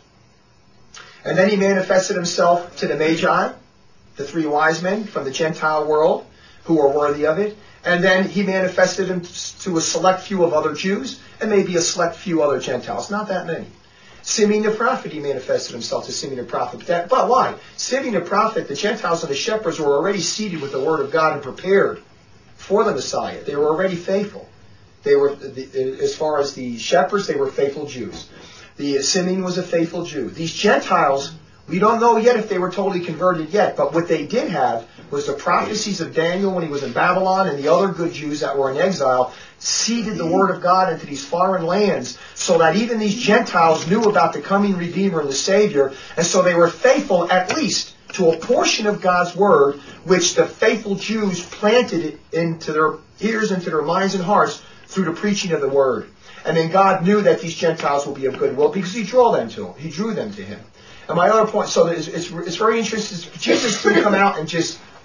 and then he manifested himself to the Magi, the three wise men from the Gentile world who were worthy of it, and then he manifested him to a select few of other Jews and maybe a select few other Gentiles. Not that many. Simeon the prophet, he manifested himself to Simeon the prophet. But, that, but why? Simeon the prophet, the Gentiles and the shepherds were already seated with the word of God and prepared for the Messiah. They were already faithful. They were, as far as the shepherds, they were faithful Jews. The Simeon was a faithful Jew. These Gentiles, we don't know yet if they were totally converted yet, but what they did have was the prophecies of Daniel when he was in Babylon, and the other good Jews that were in exile seeded the word of God into these foreign lands, so that even these Gentiles knew about the coming Redeemer and the Savior, and so they were faithful at least to a portion of God's word, which the faithful Jews planted it into their ears, into their minds and hearts through the preaching of the word. And then God knew that these Gentiles would be of good will because he drew them to him. He drew them to him. And my other point, so it's, it's, it's very interesting. Jesus didn't come out and just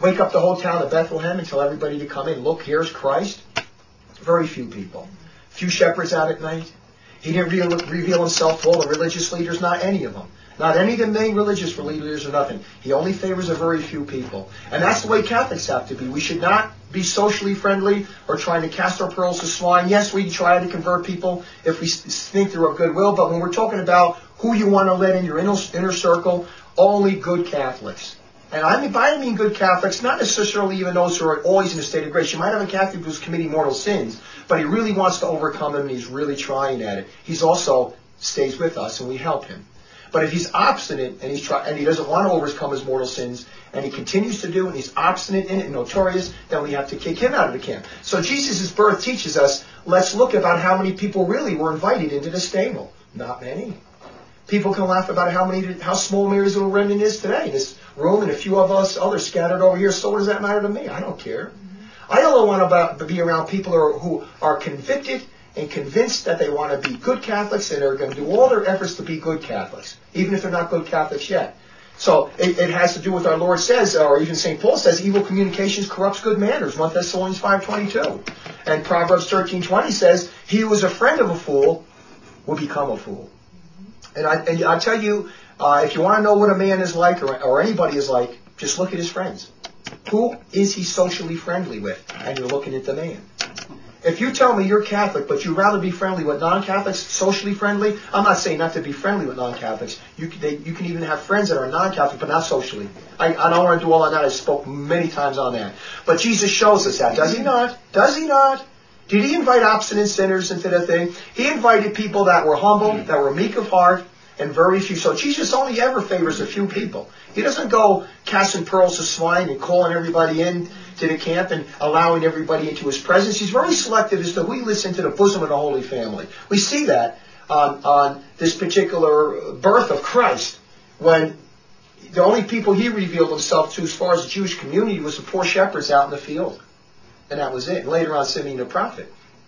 wake up the whole town of Bethlehem and tell everybody to come in. Look, here's Christ. Very few people. Few shepherds out at night. He didn't reveal, reveal himself to all the religious leaders, not any of them. Not any of the main religious leaders or nothing. He only favors a very few people. And that's the way Catholics have to be. We should not be socially friendly or trying to cast our pearls to swine. Yes, we try to convert people if we think they're of goodwill, but when we're talking about who you want to let in your inner, inner circle, only good Catholics. And I mean, by I mean good Catholics, not necessarily even those who are always in a state of grace. You might have a Catholic who's committing mortal sins, but he really wants to overcome them and he's really trying at it. He's also stays with us and we help him. But if he's obstinate and he's try, and he doesn't want to overcome his mortal sins and he continues to do and he's obstinate in it and notorious, then we have to kick him out of the camp. So Jesus' birth teaches us, let's look about how many people really were invited into the stable. Not many. People can laugh about how many, how small Mary's little remnant is today. This room and a few of us others scattered over here. So what does that matter to me? I don't care. Mm-hmm. I only want to be around people who are, who are convicted and convinced that they want to be good Catholics and are going to do all their efforts to be good Catholics, even if they're not good Catholics yet. So it, it has to do with our Lord says, or even Saint Paul says, evil communications corrupts good manners, First Thessalonians five twenty-two. And Proverbs thirteen twenty says, he who is a friend of a fool will become a fool. And I, and I tell you, uh, if you want to know what a man is like, or, or anybody is like, just look at his friends. Who is he socially friendly with? And you're looking at the man. If you tell me you're Catholic, but you'd rather be friendly with non-Catholics, socially friendly, I'm not saying not to be friendly with non-Catholics. You, they, you can even have friends that are non-Catholic, but not socially. I, I don't want to dwell on that. I spoke many times on that. But Jesus shows us that, does he not? Does he not? Did he invite obstinate sinners into the thing? He invited people that were humble, that were meek of heart, and very few. So Jesus only ever favors a few people. He doesn't go casting pearls to swine and calling everybody in to the camp and allowing everybody into his presence. He's very selective as to who he lets into the bosom of the Holy Family. We see that on, on this particular birth of Christ, when the only people he revealed himself to as far as the Jewish community was the poor shepherds out in the field. And that was it. And later on, Simeon the prophet.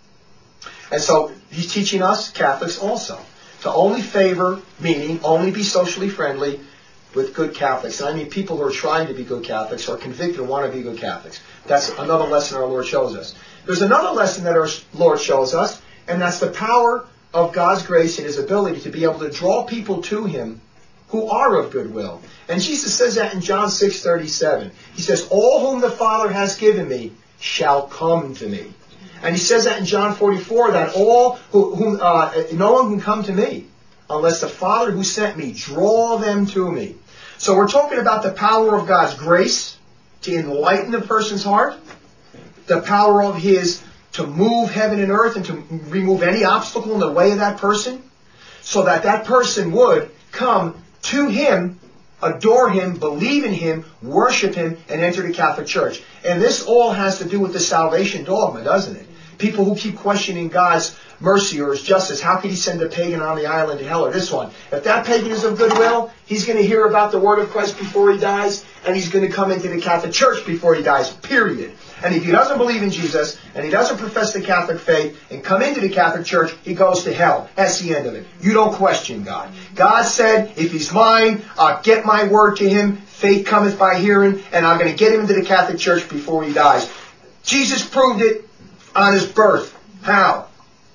And so he's teaching us, Catholics also, to only favor, meaning only be socially friendly with good Catholics. And I mean people who are trying to be good Catholics or convicted and want to be good Catholics. That's another lesson our Lord shows us. There's another lesson that our Lord shows us, and that's the power of God's grace and his ability to be able to draw people to him who are of good will. And Jesus says that in John six thirty-seven. He says, all whom the Father has given me shall come to me. And he says that in John forty-four, that all who, whom, uh, no one can come to me unless the Father who sent me draw them to me. So we're talking about the power of God's grace to enlighten the person's heart, the power of his to move heaven and earth and to remove any obstacle in the way of that person, so that that person would come to him, adore him, believe in him, worship him, and enter the Catholic Church. And this all has to do with the salvation dogma, doesn't it? People who keep questioning God's mercy or his justice. How could he send a pagan on the island to hell, or this one? If that pagan is of goodwill, he's going to hear about the word of Christ before he dies, and he's going to come into the Catholic Church before he dies, period. And if he doesn't believe in Jesus, and he doesn't profess the Catholic faith, and come into the Catholic Church, he goes to hell. That's the end of it. You don't question God. God said, if he's mine, I'll get my word to him. Faith cometh by hearing, and I'm going to get him into the Catholic Church before he dies. Jesus proved it on his birth. How?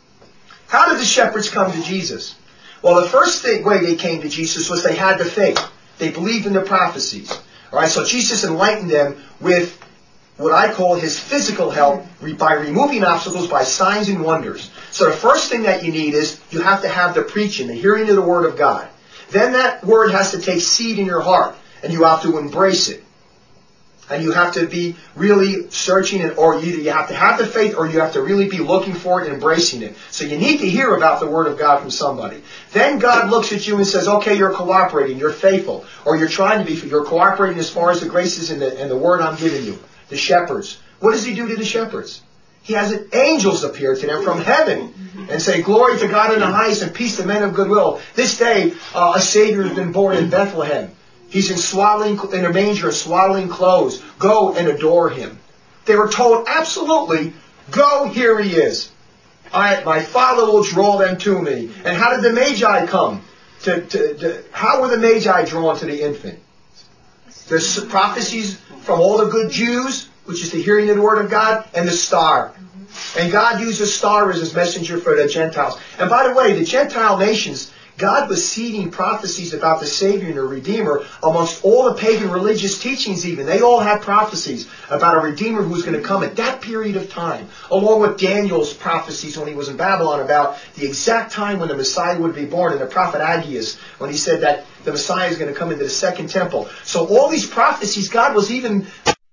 How did the shepherds come to Jesus? Well, the first thing, way they came to Jesus was they had the faith. They believed in the prophecies. All right, so Jesus enlightened them with what I call his physical help by removing obstacles by signs and wonders. So the first thing that you need is you have to have the preaching, the hearing of the Word of God. Then that Word has to take seed in your heart, and you have to embrace it. And you have to be really searching it, or either you have to have the faith or you have to really be looking for it and embracing it. So you need to hear about the Word of God from somebody. Then God looks at you and says, okay, you're cooperating, you're faithful, or you're trying to be, you're cooperating as far as the graces and the, and the Word I'm giving you. The shepherds. What does he do to the shepherds? He has angels appear to them from heaven and say, glory to God in the highest and peace to men of goodwill. This day uh, a Savior has been born in Bethlehem. He's in swaddling, in a manger in swaddling clothes. Go and adore him. They were told, absolutely, go, here he is. I, my Father will draw them to me. And how did the Magi come? To, to, to, how were the Magi drawn to the infant? There's prophecies from all the good Jews, which is the hearing of the word of God, and the star. And God used a star as his messenger for the Gentiles. And by the way, the Gentile nations, God was seeding prophecies about the Savior and the Redeemer amongst all the pagan religious teachings even. They all had prophecies about a Redeemer who was going to come at that period of time, along with Daniel's prophecies when he was in Babylon about the exact time when the Messiah would be born, and the prophet Aggeus when he said that the Messiah is going to come into the second temple. So all these prophecies, God was even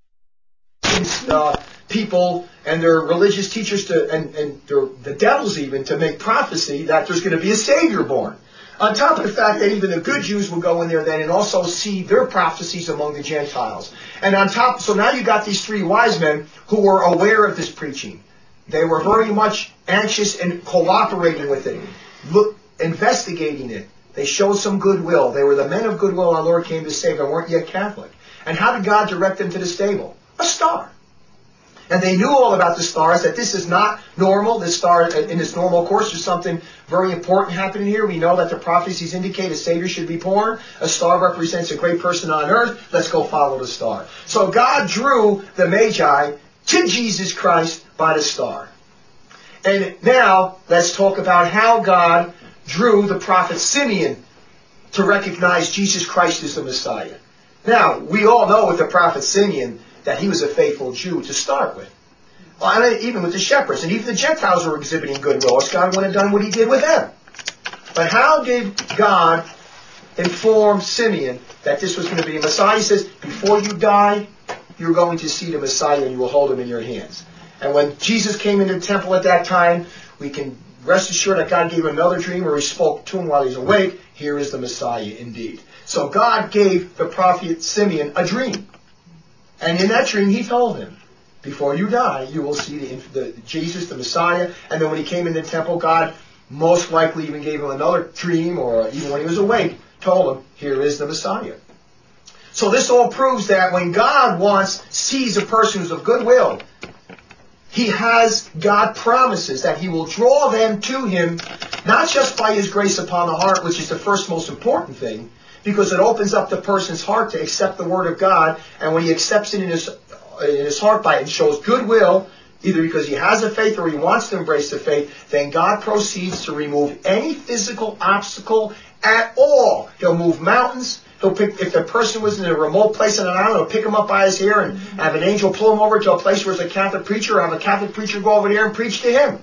uh, people and their religious teachers to, and, and their, the devils even, to make prophecy that there's going to be a Savior born. On top of the fact that even the good Jews will go in there then and also see their prophecies among the Gentiles. And on top, so now you got these three wise men who were aware of this preaching. They were very much anxious and cooperating with it, look, investigating it. They showed some goodwill. They were the men of goodwill our Lord came to save. They weren't yet Catholic. And how did God direct them to the stable? A star. And they knew all about the stars, that this is not normal. This star, in its normal course, there's something very important happening here. We know that the prophecies indicate a Savior should be born. A star represents a great person on earth. Let's go follow the star. So God drew the Magi to Jesus Christ by the star. And now, let's talk about how God drew the prophet Simeon to recognize Jesus Christ as the Messiah. Now, we all know with the prophet Simeon that he was a faithful Jew to start with. Well, I mean, even with the shepherds. And even the Gentiles were exhibiting goodwill, else God wouldn't have done what he did with them. But how did God inform Simeon that this was going to be a Messiah? He says, before you die, you're going to see the Messiah and you will hold him in your hands. And when Jesus came into the temple at that time, we can rest assured that God gave him another dream, or he spoke to him while he was awake. Here is the Messiah indeed. So God gave the prophet Simeon a dream. And in that dream, he told him, before you die, you will see the, the Jesus, the Messiah. And then when he came in the temple, God most likely even gave him another dream, or even when he was awake, told him, here is the Messiah. So this all proves that when God wants, sees a person who's of goodwill, he has, God promises that he will draw them to him, not just by his grace upon the heart, which is the first most important thing, because it opens up the person's heart to accept the Word of God, and when he accepts it in his, in his heart by it and shows goodwill, either because he has a faith or he wants to embrace the faith, then God proceeds to remove any physical obstacle at all. He'll move mountains. He'll pick, if the person was in a remote place on an island, he'll pick him up by his hair and have an angel pull him over to a place where there's a Catholic preacher, or have a Catholic preacher go over there and preach to him.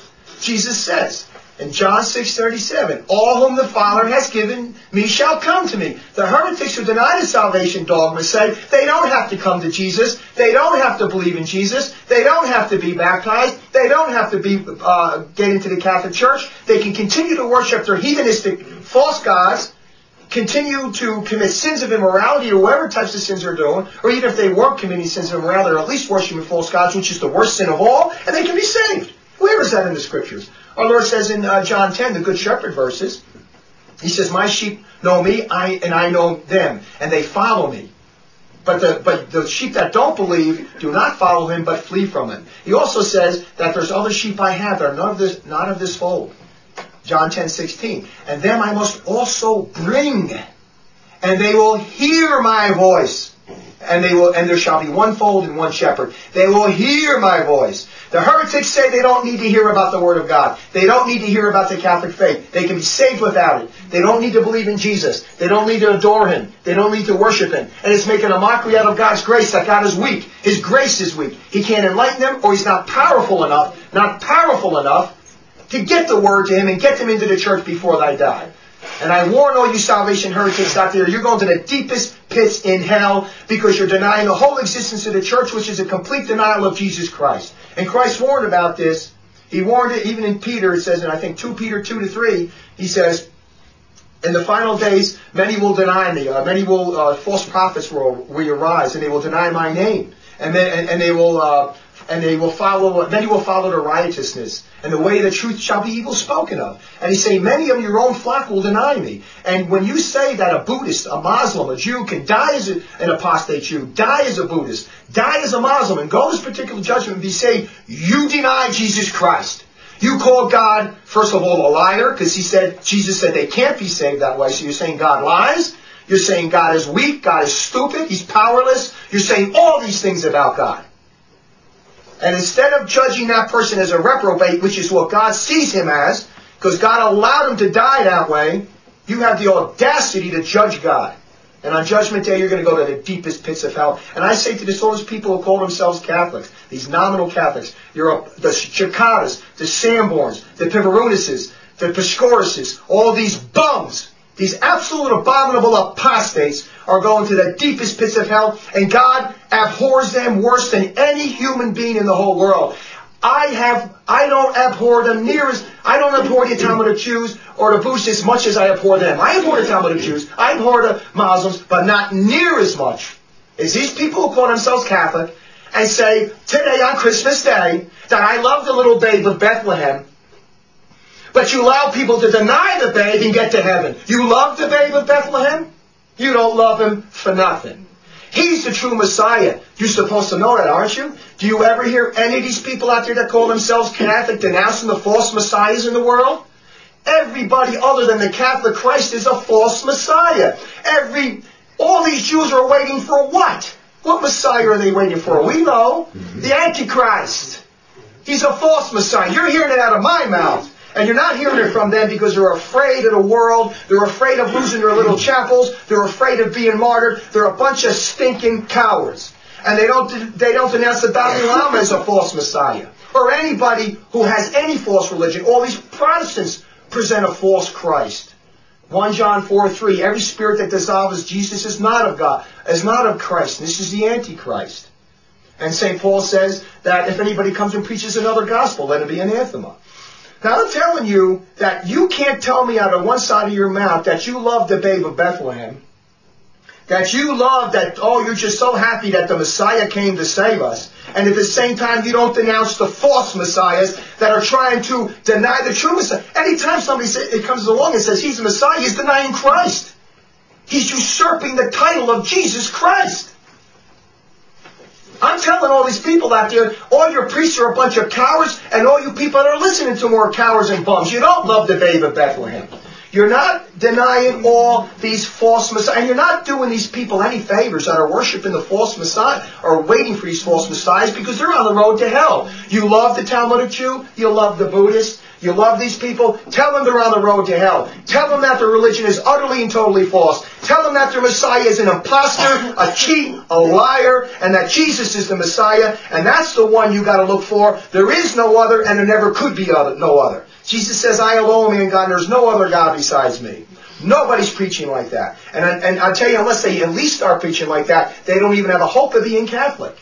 Jesus says in John six thirty-seven, all whom the Father has given me shall come to me. The heretics who deny the salvation dogma say they don't have to come to Jesus. They don't have to believe in Jesus. They don't have to be baptized. They don't have to be uh, get into the Catholic Church. They can continue to worship their heathenistic false gods, continue to commit sins of immorality or whatever types of sins they're doing, or even if they weren't committing sins of immorality, they're at least worshiping false gods, which is the worst sin of all, and they can be saved. Where is that in the Scriptures? Our Lord says in uh, John ten, the Good Shepherd verses, he says, my sheep know me, I and I know them, and they follow me. But the, but the sheep that don't believe do not follow him, but flee from him. He also says that there's other sheep I have that are none of this, not of this fold. John ten sixteen. And them I must also bring, and they will hear my voice. And they will, and there shall be one fold and one shepherd. They will hear my voice. The heretics say they don't need to hear about the Word of God. They don't need to hear about the Catholic faith. They can be saved without it. They don't need to believe in Jesus. They don't need to adore Him. They don't need to worship Him. And it's making a mockery out of God's grace, that God is weak. His grace is weak. He can't enlighten them, or He's not powerful enough, not powerful enough to get the Word to Him and get them into the church before they die. And I warn all you salvation heretics out there, you're going to the deepest pits in hell because you're denying the whole existence of the church, which is a complete denial of Jesus Christ. And Christ warned about this. He warned it even in Peter. It says in, I think, Second Peter two to three, he says, in the final days, many will deny me. Uh, many will, uh, false prophets will, will arise, and they will deny my name. And, then, and, and they will... Uh, And they will follow, many will follow the riotousness, and the way of the truth shall be evil spoken of. And he's saying, many of your own flock will deny me. And when you say that a Buddhist, a Muslim, a Jew can die as a, an apostate Jew, die as a Buddhist, die as a Muslim, and go to this particular judgment and be saved, you deny Jesus Christ. You call God, first of all, a liar, because he said, Jesus said they can't be saved that way, so you're saying God lies. You're saying God is weak, God is stupid, He's powerless. You're saying all these things about God. And instead of judging that person as a reprobate, which is what God sees him as, because God allowed him to die that way, you have the audacity to judge God. And on Judgment Day, you're going to go to the deepest pits of hell. And I say to this, all those people who call themselves Catholics, these nominal Catholics, you're a, the Chicatas, the Sanborns, the Pivarunuses, the Piscorises, all these bums, these absolute abominable apostates are going to the deepest pits of hell, and God abhors them worse than any human being in the whole world. I have, I don't abhor them near as, I don't abhor the Talmudic Jews or the Buddhists as much as I abhor them. I abhor the Talmudic Jews, I abhor the Muslims, but not near as much as these people who call themselves Catholic and say today on Christmas Day that I love the little babe of Bethlehem, but you allow people to deny the babe and get to heaven. You love the babe of Bethlehem? You don't love him for nothing. He's the true Messiah. You're supposed to know that, aren't you? Do you ever hear any of these people out there that call themselves Catholic denouncing the false messiahs in the world? Everybody other than the Catholic Christ is a false Messiah. Every, all these Jews are waiting for what? What Messiah are they waiting for? We know. The Antichrist. He's a false Messiah. You're hearing it out of my mouth. And you're not hearing it from them because they're afraid of the world. They're afraid of losing their little chapels. They're afraid of being martyred. They're a bunch of stinking cowards. And they don't, they don't denounce the Dalai Lama as a false Messiah. Or anybody who has any false religion. All these Protestants present a false Christ. First John four three, every spirit that dissolves Jesus is not of God, is not of Christ. This is the Antichrist. And Saint Paul says that if anybody comes and preaches another gospel, let it be anathema. Now I'm telling you that you can't tell me out of one side of your mouth that you love the babe of Bethlehem, that you love that, oh, you're just so happy that the Messiah came to save us, and at the same time you don't denounce the false messiahs that are trying to deny the true Messiah. Anytime somebody say, it comes along and says he's a Messiah, he's denying Christ. He's usurping the title of Jesus Christ. I'm telling all these people out there, all your priests are a bunch of cowards, and all you people that are listening to them are cowards and bums. You don't love the babe of Bethlehem. You're not denying all these false messiahs, and you're not doing these people any favors that are worshiping the false messiah or waiting for these false messiahs, because they're on the road to hell. You love the Talmudic Jew, you love the Buddhist, you love these people, tell them they're on the road to hell. Tell them that their religion is utterly and totally false. Tell them that their Messiah is an imposter, a cheat, a liar, and that Jesus is the Messiah, and that's the one you got to look for. There is no other, and there never could be other, no other. Jesus says, I alone am God, and there's no other God besides me. Nobody's preaching like that. And, and I'll tell you, unless they at least start preaching like that, they don't even have a hope of being Catholic.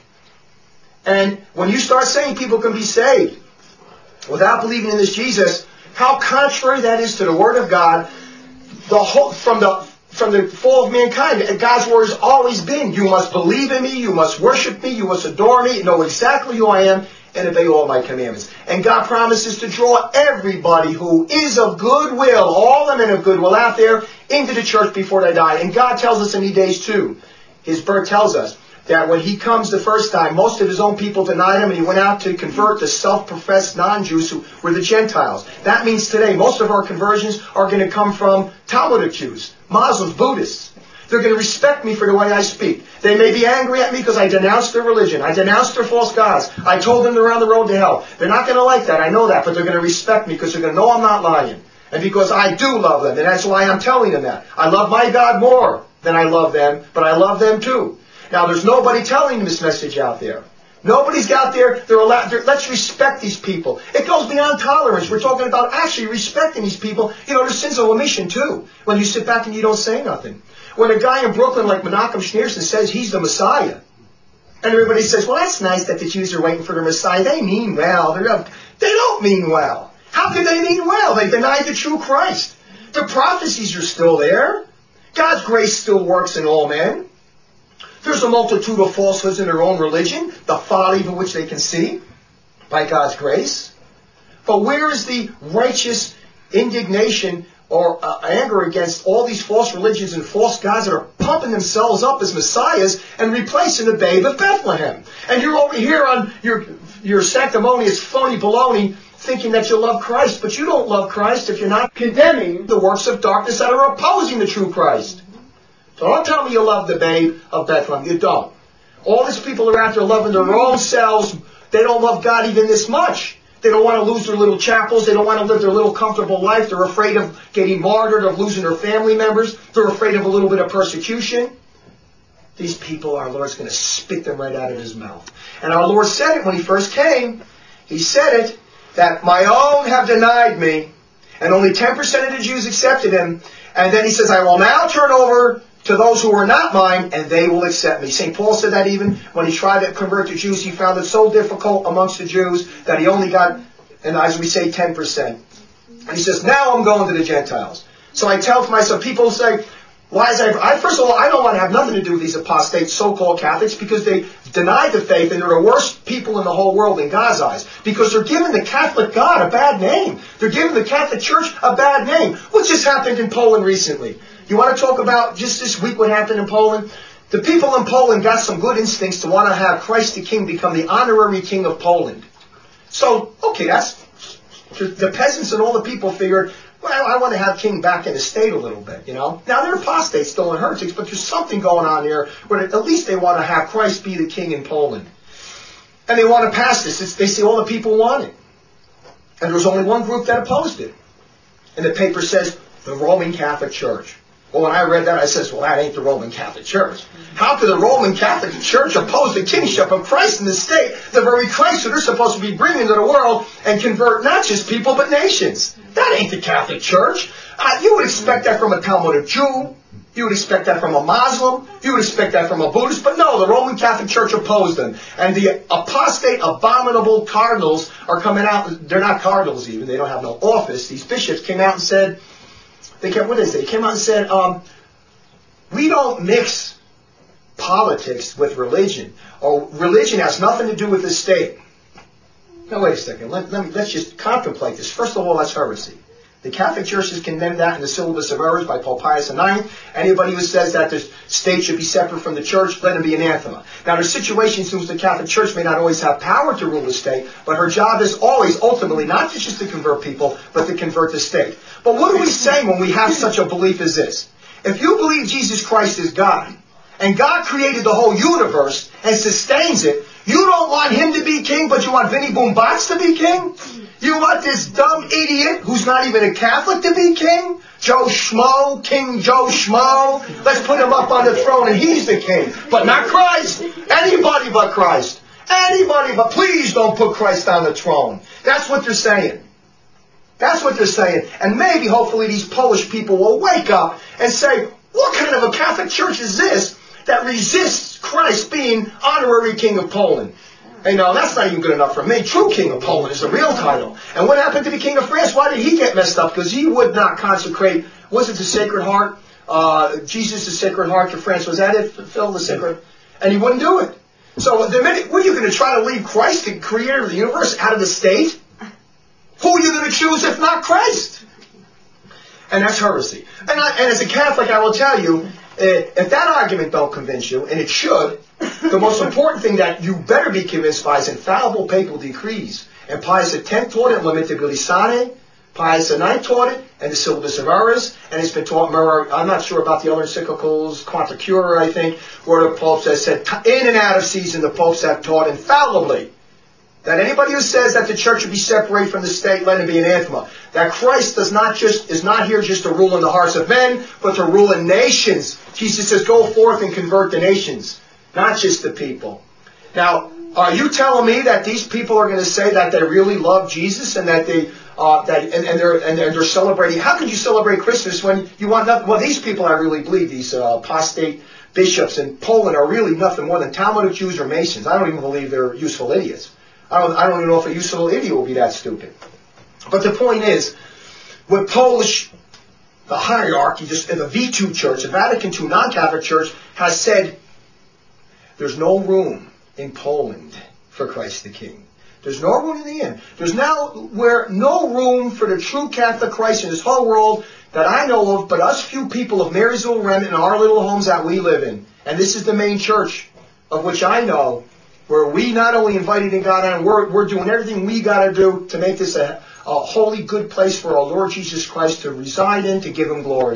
And when you start saying people can be saved without believing in this Jesus, how contrary that is to the Word of God. The whole, from the from the fall of mankind, God's Word has always been, you must believe in me, you must worship me, you must adore me, know exactly who I am, and obey all my commandments. And God promises to draw everybody who is of good will, all the men of good will out there, into the church before they die. And God tells us in these days too, His Bird tells us, that when He comes the first time, most of His own people denied Him, and He went out to convert the self-professed non-Jews who were the Gentiles. That means today, most of our conversions are going to come from Talmudic Jews, Muslims, Buddhists. They're going to respect me for the way I speak. They may be angry at me because I denounced their religion. I denounced their false gods. I told them they're on the road to hell. They're not going to like that. I know that, but they're going to respect me because they're going to know I'm not lying. And because I do love them, and that's why I'm telling them that. I love my God more than I love them, but I love them too. Now, there's nobody telling this message out there. Nobody's out there. They're allowed. They're, let's respect these people. It goes beyond tolerance. We're talking about actually respecting these people. You know, there's sins of omission too. When you sit back and you don't say nothing. When a guy in Brooklyn like Menachem Schneerson says he's the Messiah, and everybody says, "Well, that's nice that the Jews are waiting for the Messiah. They mean well. They're not, they don't mean well. How could they mean well? They denied the true Christ. The prophecies are still there. God's grace still works in all men." There's a multitude of falsehoods in their own religion, the folly of which they can see by God's grace. But where is the righteous indignation or uh, anger against all these false religions and false gods that are pumping themselves up as messiahs and replacing the babe of Bethlehem? And you're over here on your, your sanctimonious phony baloney thinking that you love Christ, but you don't love Christ if you're not condemning the works of darkness that are opposing the true Christ. you love the babe of Bethlehem. You don't. All these people are out there loving their own selves. They don't love God even this much. They don't want to lose their little chapels. They don't want to live their little comfortable life. They're afraid of getting martyred, of losing their family members. They're afraid of a little bit of persecution. These people, our Lord's going to spit them right out of his mouth. And our Lord said it when he first came. He said it, that my own have denied me, and only ten percent of the Jews accepted him. And then he says, I will now turn over to those who are not mine, and they will accept me. Saint Paul said that even when he tried to convert the Jews, he found it so difficult amongst the Jews that he only got, and as we say, ten percent. And he says, now I'm going to the Gentiles. So I tell to myself, people say, why is that? I, first of all, I don't want to have nothing to do with these apostate so-called Catholics because they deny the faith and they're the worst people in the whole world in God's eyes. Because they're giving the Catholic God a bad name. They're giving the Catholic Church a bad name. What just happened in Poland recently? You want to talk about just this week what happened in Poland? The people in Poland got some good instincts to want to have Christ the King become the honorary king of Poland. So, okay, that's the peasants and all the people figured, well, I want to have king back in the state a little bit, you know. Now, they're apostates still and heretics, but there's something going on here where at least they want to have Christ be the king in Poland. And they want to pass this. It's, they say all the people want it. And there was only one group that opposed it. And the paper says, the Roman Catholic Church. Well, when I read that, I says, well, that ain't the Roman Catholic Church. How could the Roman Catholic Church oppose the kingship of Christ in the state, the very Christ that they're supposed to be bringing to the world and convert not just people but nations? That ain't the Catholic Church. Uh, you would expect that from a Talmudic Jew. You would expect that from a Muslim. You would expect that from a Buddhist. But no, the Roman Catholic Church opposed them. And the apostate, abominable cardinals are coming out. They're not cardinals even. They don't have no office. These bishops came out and said, They came, what did they say? They came out and said, um, we don't mix politics with religion. Or religion has nothing to do with the state. Now, wait a second. Let, let me, let's just contemplate this. First of all, that's heresy. The Catholic Church has condemned that in the Syllabus of Errors by Pope Pius the ninth. Anybody who says that the state should be separate from the church, let him be anathema. Now, there's situations in which the Catholic Church may not always have power to rule the state, but her job is always, ultimately, not just to convert people, but to convert the state. But what are we saying when we have such a belief as this? If you believe Jesus Christ is God, and God created the whole universe and sustains it, you don't want him to be king, but you want Vinnie Boom Box to be king? You want this dumb idiot who's not even a Catholic to be king? Joe Schmo, King Joe Schmo. Let's put him up on the throne and he's the king. But not Christ. Anybody but Christ. Anybody but, please don't put Christ on the throne. That's what they're saying. That's what they're saying. And maybe, hopefully, these Polish people will wake up and say, what kind of a Catholic church is this that resists Christ being honorary king of Poland? Hey, no, that's not even good enough for me. True king of Poland is the real title. And what happened to the king of France? Why did he get messed up? Because he would not consecrate, was it the Sacred Heart? Uh, Jesus, the Sacred Heart to France. Was that it, Phil, the Sacred? And he wouldn't do it. So the minute, what are you going to try to leave Christ, the creator of the universe, out of the state? Who are you going to choose if not Christ? And that's heresy. And, I, and as a Catholic, I will tell you, if that argument don't convince you, and it should, the most important thing that you better be convinced by is infallible papal decrees. And Pius X taught it, Limitabilis Sane. Pius the ninth taught it, and the Syllabus of Errors. And it's been taught, I'm not sure about the other encyclicals, Quanta Cura, I think, where the popes have said, in and out of season, the popes have taught infallibly that anybody who says that the church should be separated from the state, let him be anathema. That Christ does not just is not here just to rule in the hearts of men, but to rule in nations. Jesus says, go forth and convert the nations, not just the people. Now, are you telling me that these people are going to say that they really love Jesus and that they uh, that and, and they're and they're, they're celebrating? How could you celebrate Christmas when you want nothing? Well, these people, I really believe, these uh, apostate bishops in Poland are really nothing more than Talmudic Jews or Masons. I don't even believe they're useful idiots. I don't, I don't even know if a useful idiot will be that stupid. But the point is, with Polish, the hierarchy, just in the V two Church, the Vatican two non-Catholic Church, has said there's no room in Poland for Christ the King. There's no room in the end. There's now where no room for the true Catholic Christ in this whole world that I know of, but us few people of Marysville Remnant in our little homes that we live in. And this is the main church of which I know, where we not only invited in God on, we're, we're doing everything we got to do to make this a, a holy, good place for our Lord Jesus Christ to reside in, to give him glory.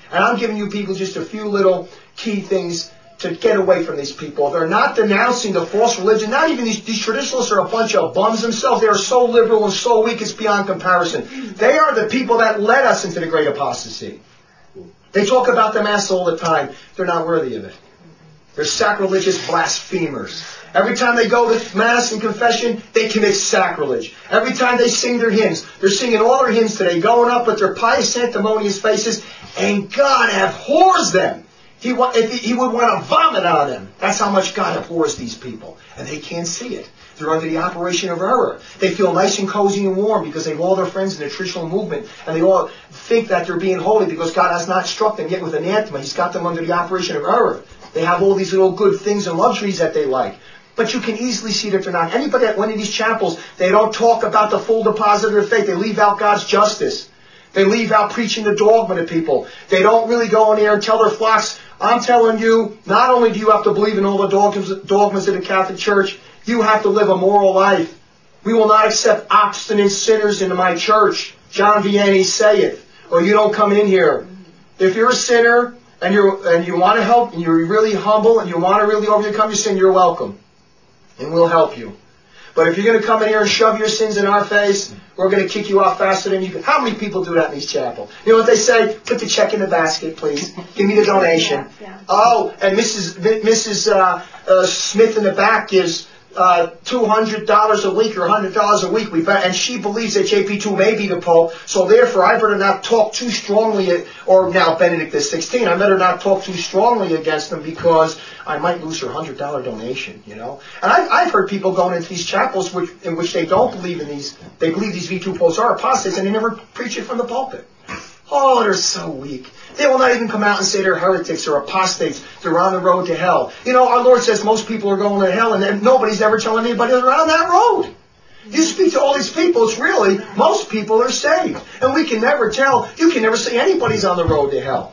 And I'm giving you people just a few little key things to get away from these people. They're not denouncing the false religion. Not even these, these traditionalists are a bunch of bums themselves. They are so liberal and so weak, it's beyond comparison. They are the people that led us into the great apostasy. They talk about the Mass all the time. They're not worthy of it. They're sacrilegious blasphemers. Every time they go to Mass and confession, they commit sacrilege. Every time they sing their hymns, they're singing all their hymns today, going up with their pious, sanctimonious faces, and God abhors them. He, if he, he would want to vomit on them. That's how much God abhors these people. And they can't see it. They're under the operation of error. They feel nice and cozy and warm because they have all their friends in the traditional movement. And they all think that they're being holy because God has not struck them yet with anathema. He's got them under the operation of error. They have all these little good things and luxuries that they like. But you can easily see that they're not. Anybody at one of these chapels, they don't talk about the full deposit of their faith. They leave out God's justice. They leave out preaching the dogma to people. They don't really go in there and tell their flocks, I'm telling you, not only do you have to believe in all the dogmas, dogmas of the Catholic Church, you have to live a moral life. We will not accept obstinate sinners into my church. John Vianney saith, or you don't come in here. If you're a sinner and you and you want to help, and you're really humble, and you want to really overcome your sin, you're welcome. And we'll help you. But if you're going to come in here and shove your sins in our face, we're going to kick you off faster than you can. How many people do that in these chapels? You know what they say? Put the check in the basket, please. Give me the donation. Yeah, yeah. Oh, and Missus Missus Uh, uh, Smith in the back gives uh, two hundred dollars a week or one hundred dollars a week. We bet, and she believes that J P two may be the Pope. So therefore, I better not talk too strongly, at, or now Benedict the sixteenth, I better not talk too strongly against them because I might lose her one hundred dollars donation, you know. And I've, I've heard people going into these chapels which, in which they don't believe in these, they believe these V two Popes are apostates, and they never preach it from the pulpit. Oh, they're so weak. They will not even come out and say they're heretics or apostates. They're on the road to hell. You know, our Lord says most people are going to hell, and then nobody's ever telling anybody they're on that road. You speak to all these people, it's really, most people are saved. And we can never tell, you can never say anybody's on the road to hell.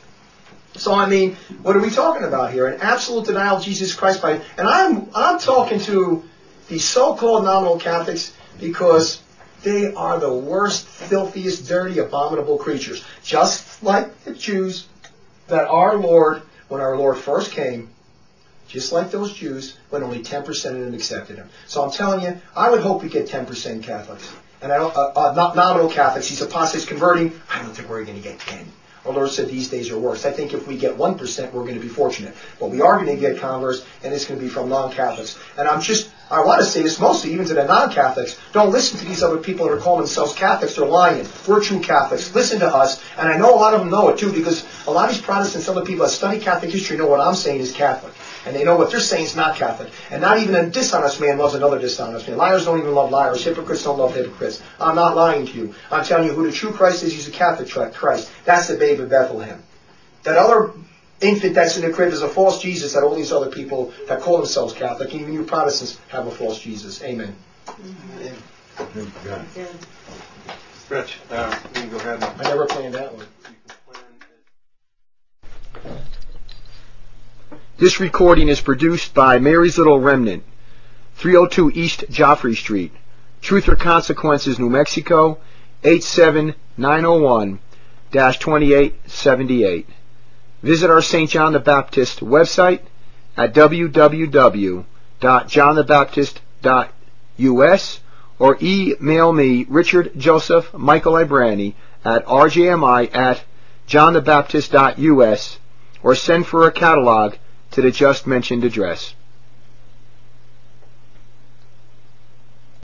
So, I mean, what are we talking about here? An absolute denial of Jesus Christ by, and I'm, I'm talking to these so-called nominal Catholics because they are the worst, filthiest, dirty, abominable creatures. Just like the Jews that our Lord, when our Lord first came, just like those Jews, when only ten percent of them accepted him. So I'm telling you, I would hope we get ten percent Catholics. And I don't, uh, uh, not nominal Catholics, these apostates converting, I don't think we're going to get ten. Our Lord said these days are worse. I think if we get one percent, we're going to be fortunate. But we are going to get converts, and it's going to be from non-Catholics. And I'm just, I want to say this mostly even to the non-Catholics. Don't listen to these other people that are calling themselves Catholics. They're lying. We're true Catholics. Listen to us. And I know a lot of them know it too, because a lot of these Protestants, other people that study Catholic history know what I'm saying is Catholic. And they know what they're saying is not Catholic. And not even a dishonest man loves another dishonest man. Liars don't even love liars. Hypocrites don't love hypocrites. I'm not lying to you. I'm telling you who the true Christ is. He's a Catholic Christ. That's the babe of Bethlehem. That other infant that's in the crib is a false Jesus that all these other people that call themselves Catholic, even you Protestants, have a false Jesus. Amen. Amen. Yeah. Rich, uh, you can go ahead. I never planned that one. This recording is produced by Mary's Little Remnant, three oh two East Joffrey Street, Truth or Consequences, New Mexico, eight seven nine oh one dash twenty-eight seventy-eight. Visit our Saint John the Baptist website at w w w dot john the baptist dot u s or email me, Richard Joseph Michael Ibrani, at r j m i at john the baptist dot u s, or send for a catalog to the just mentioned address.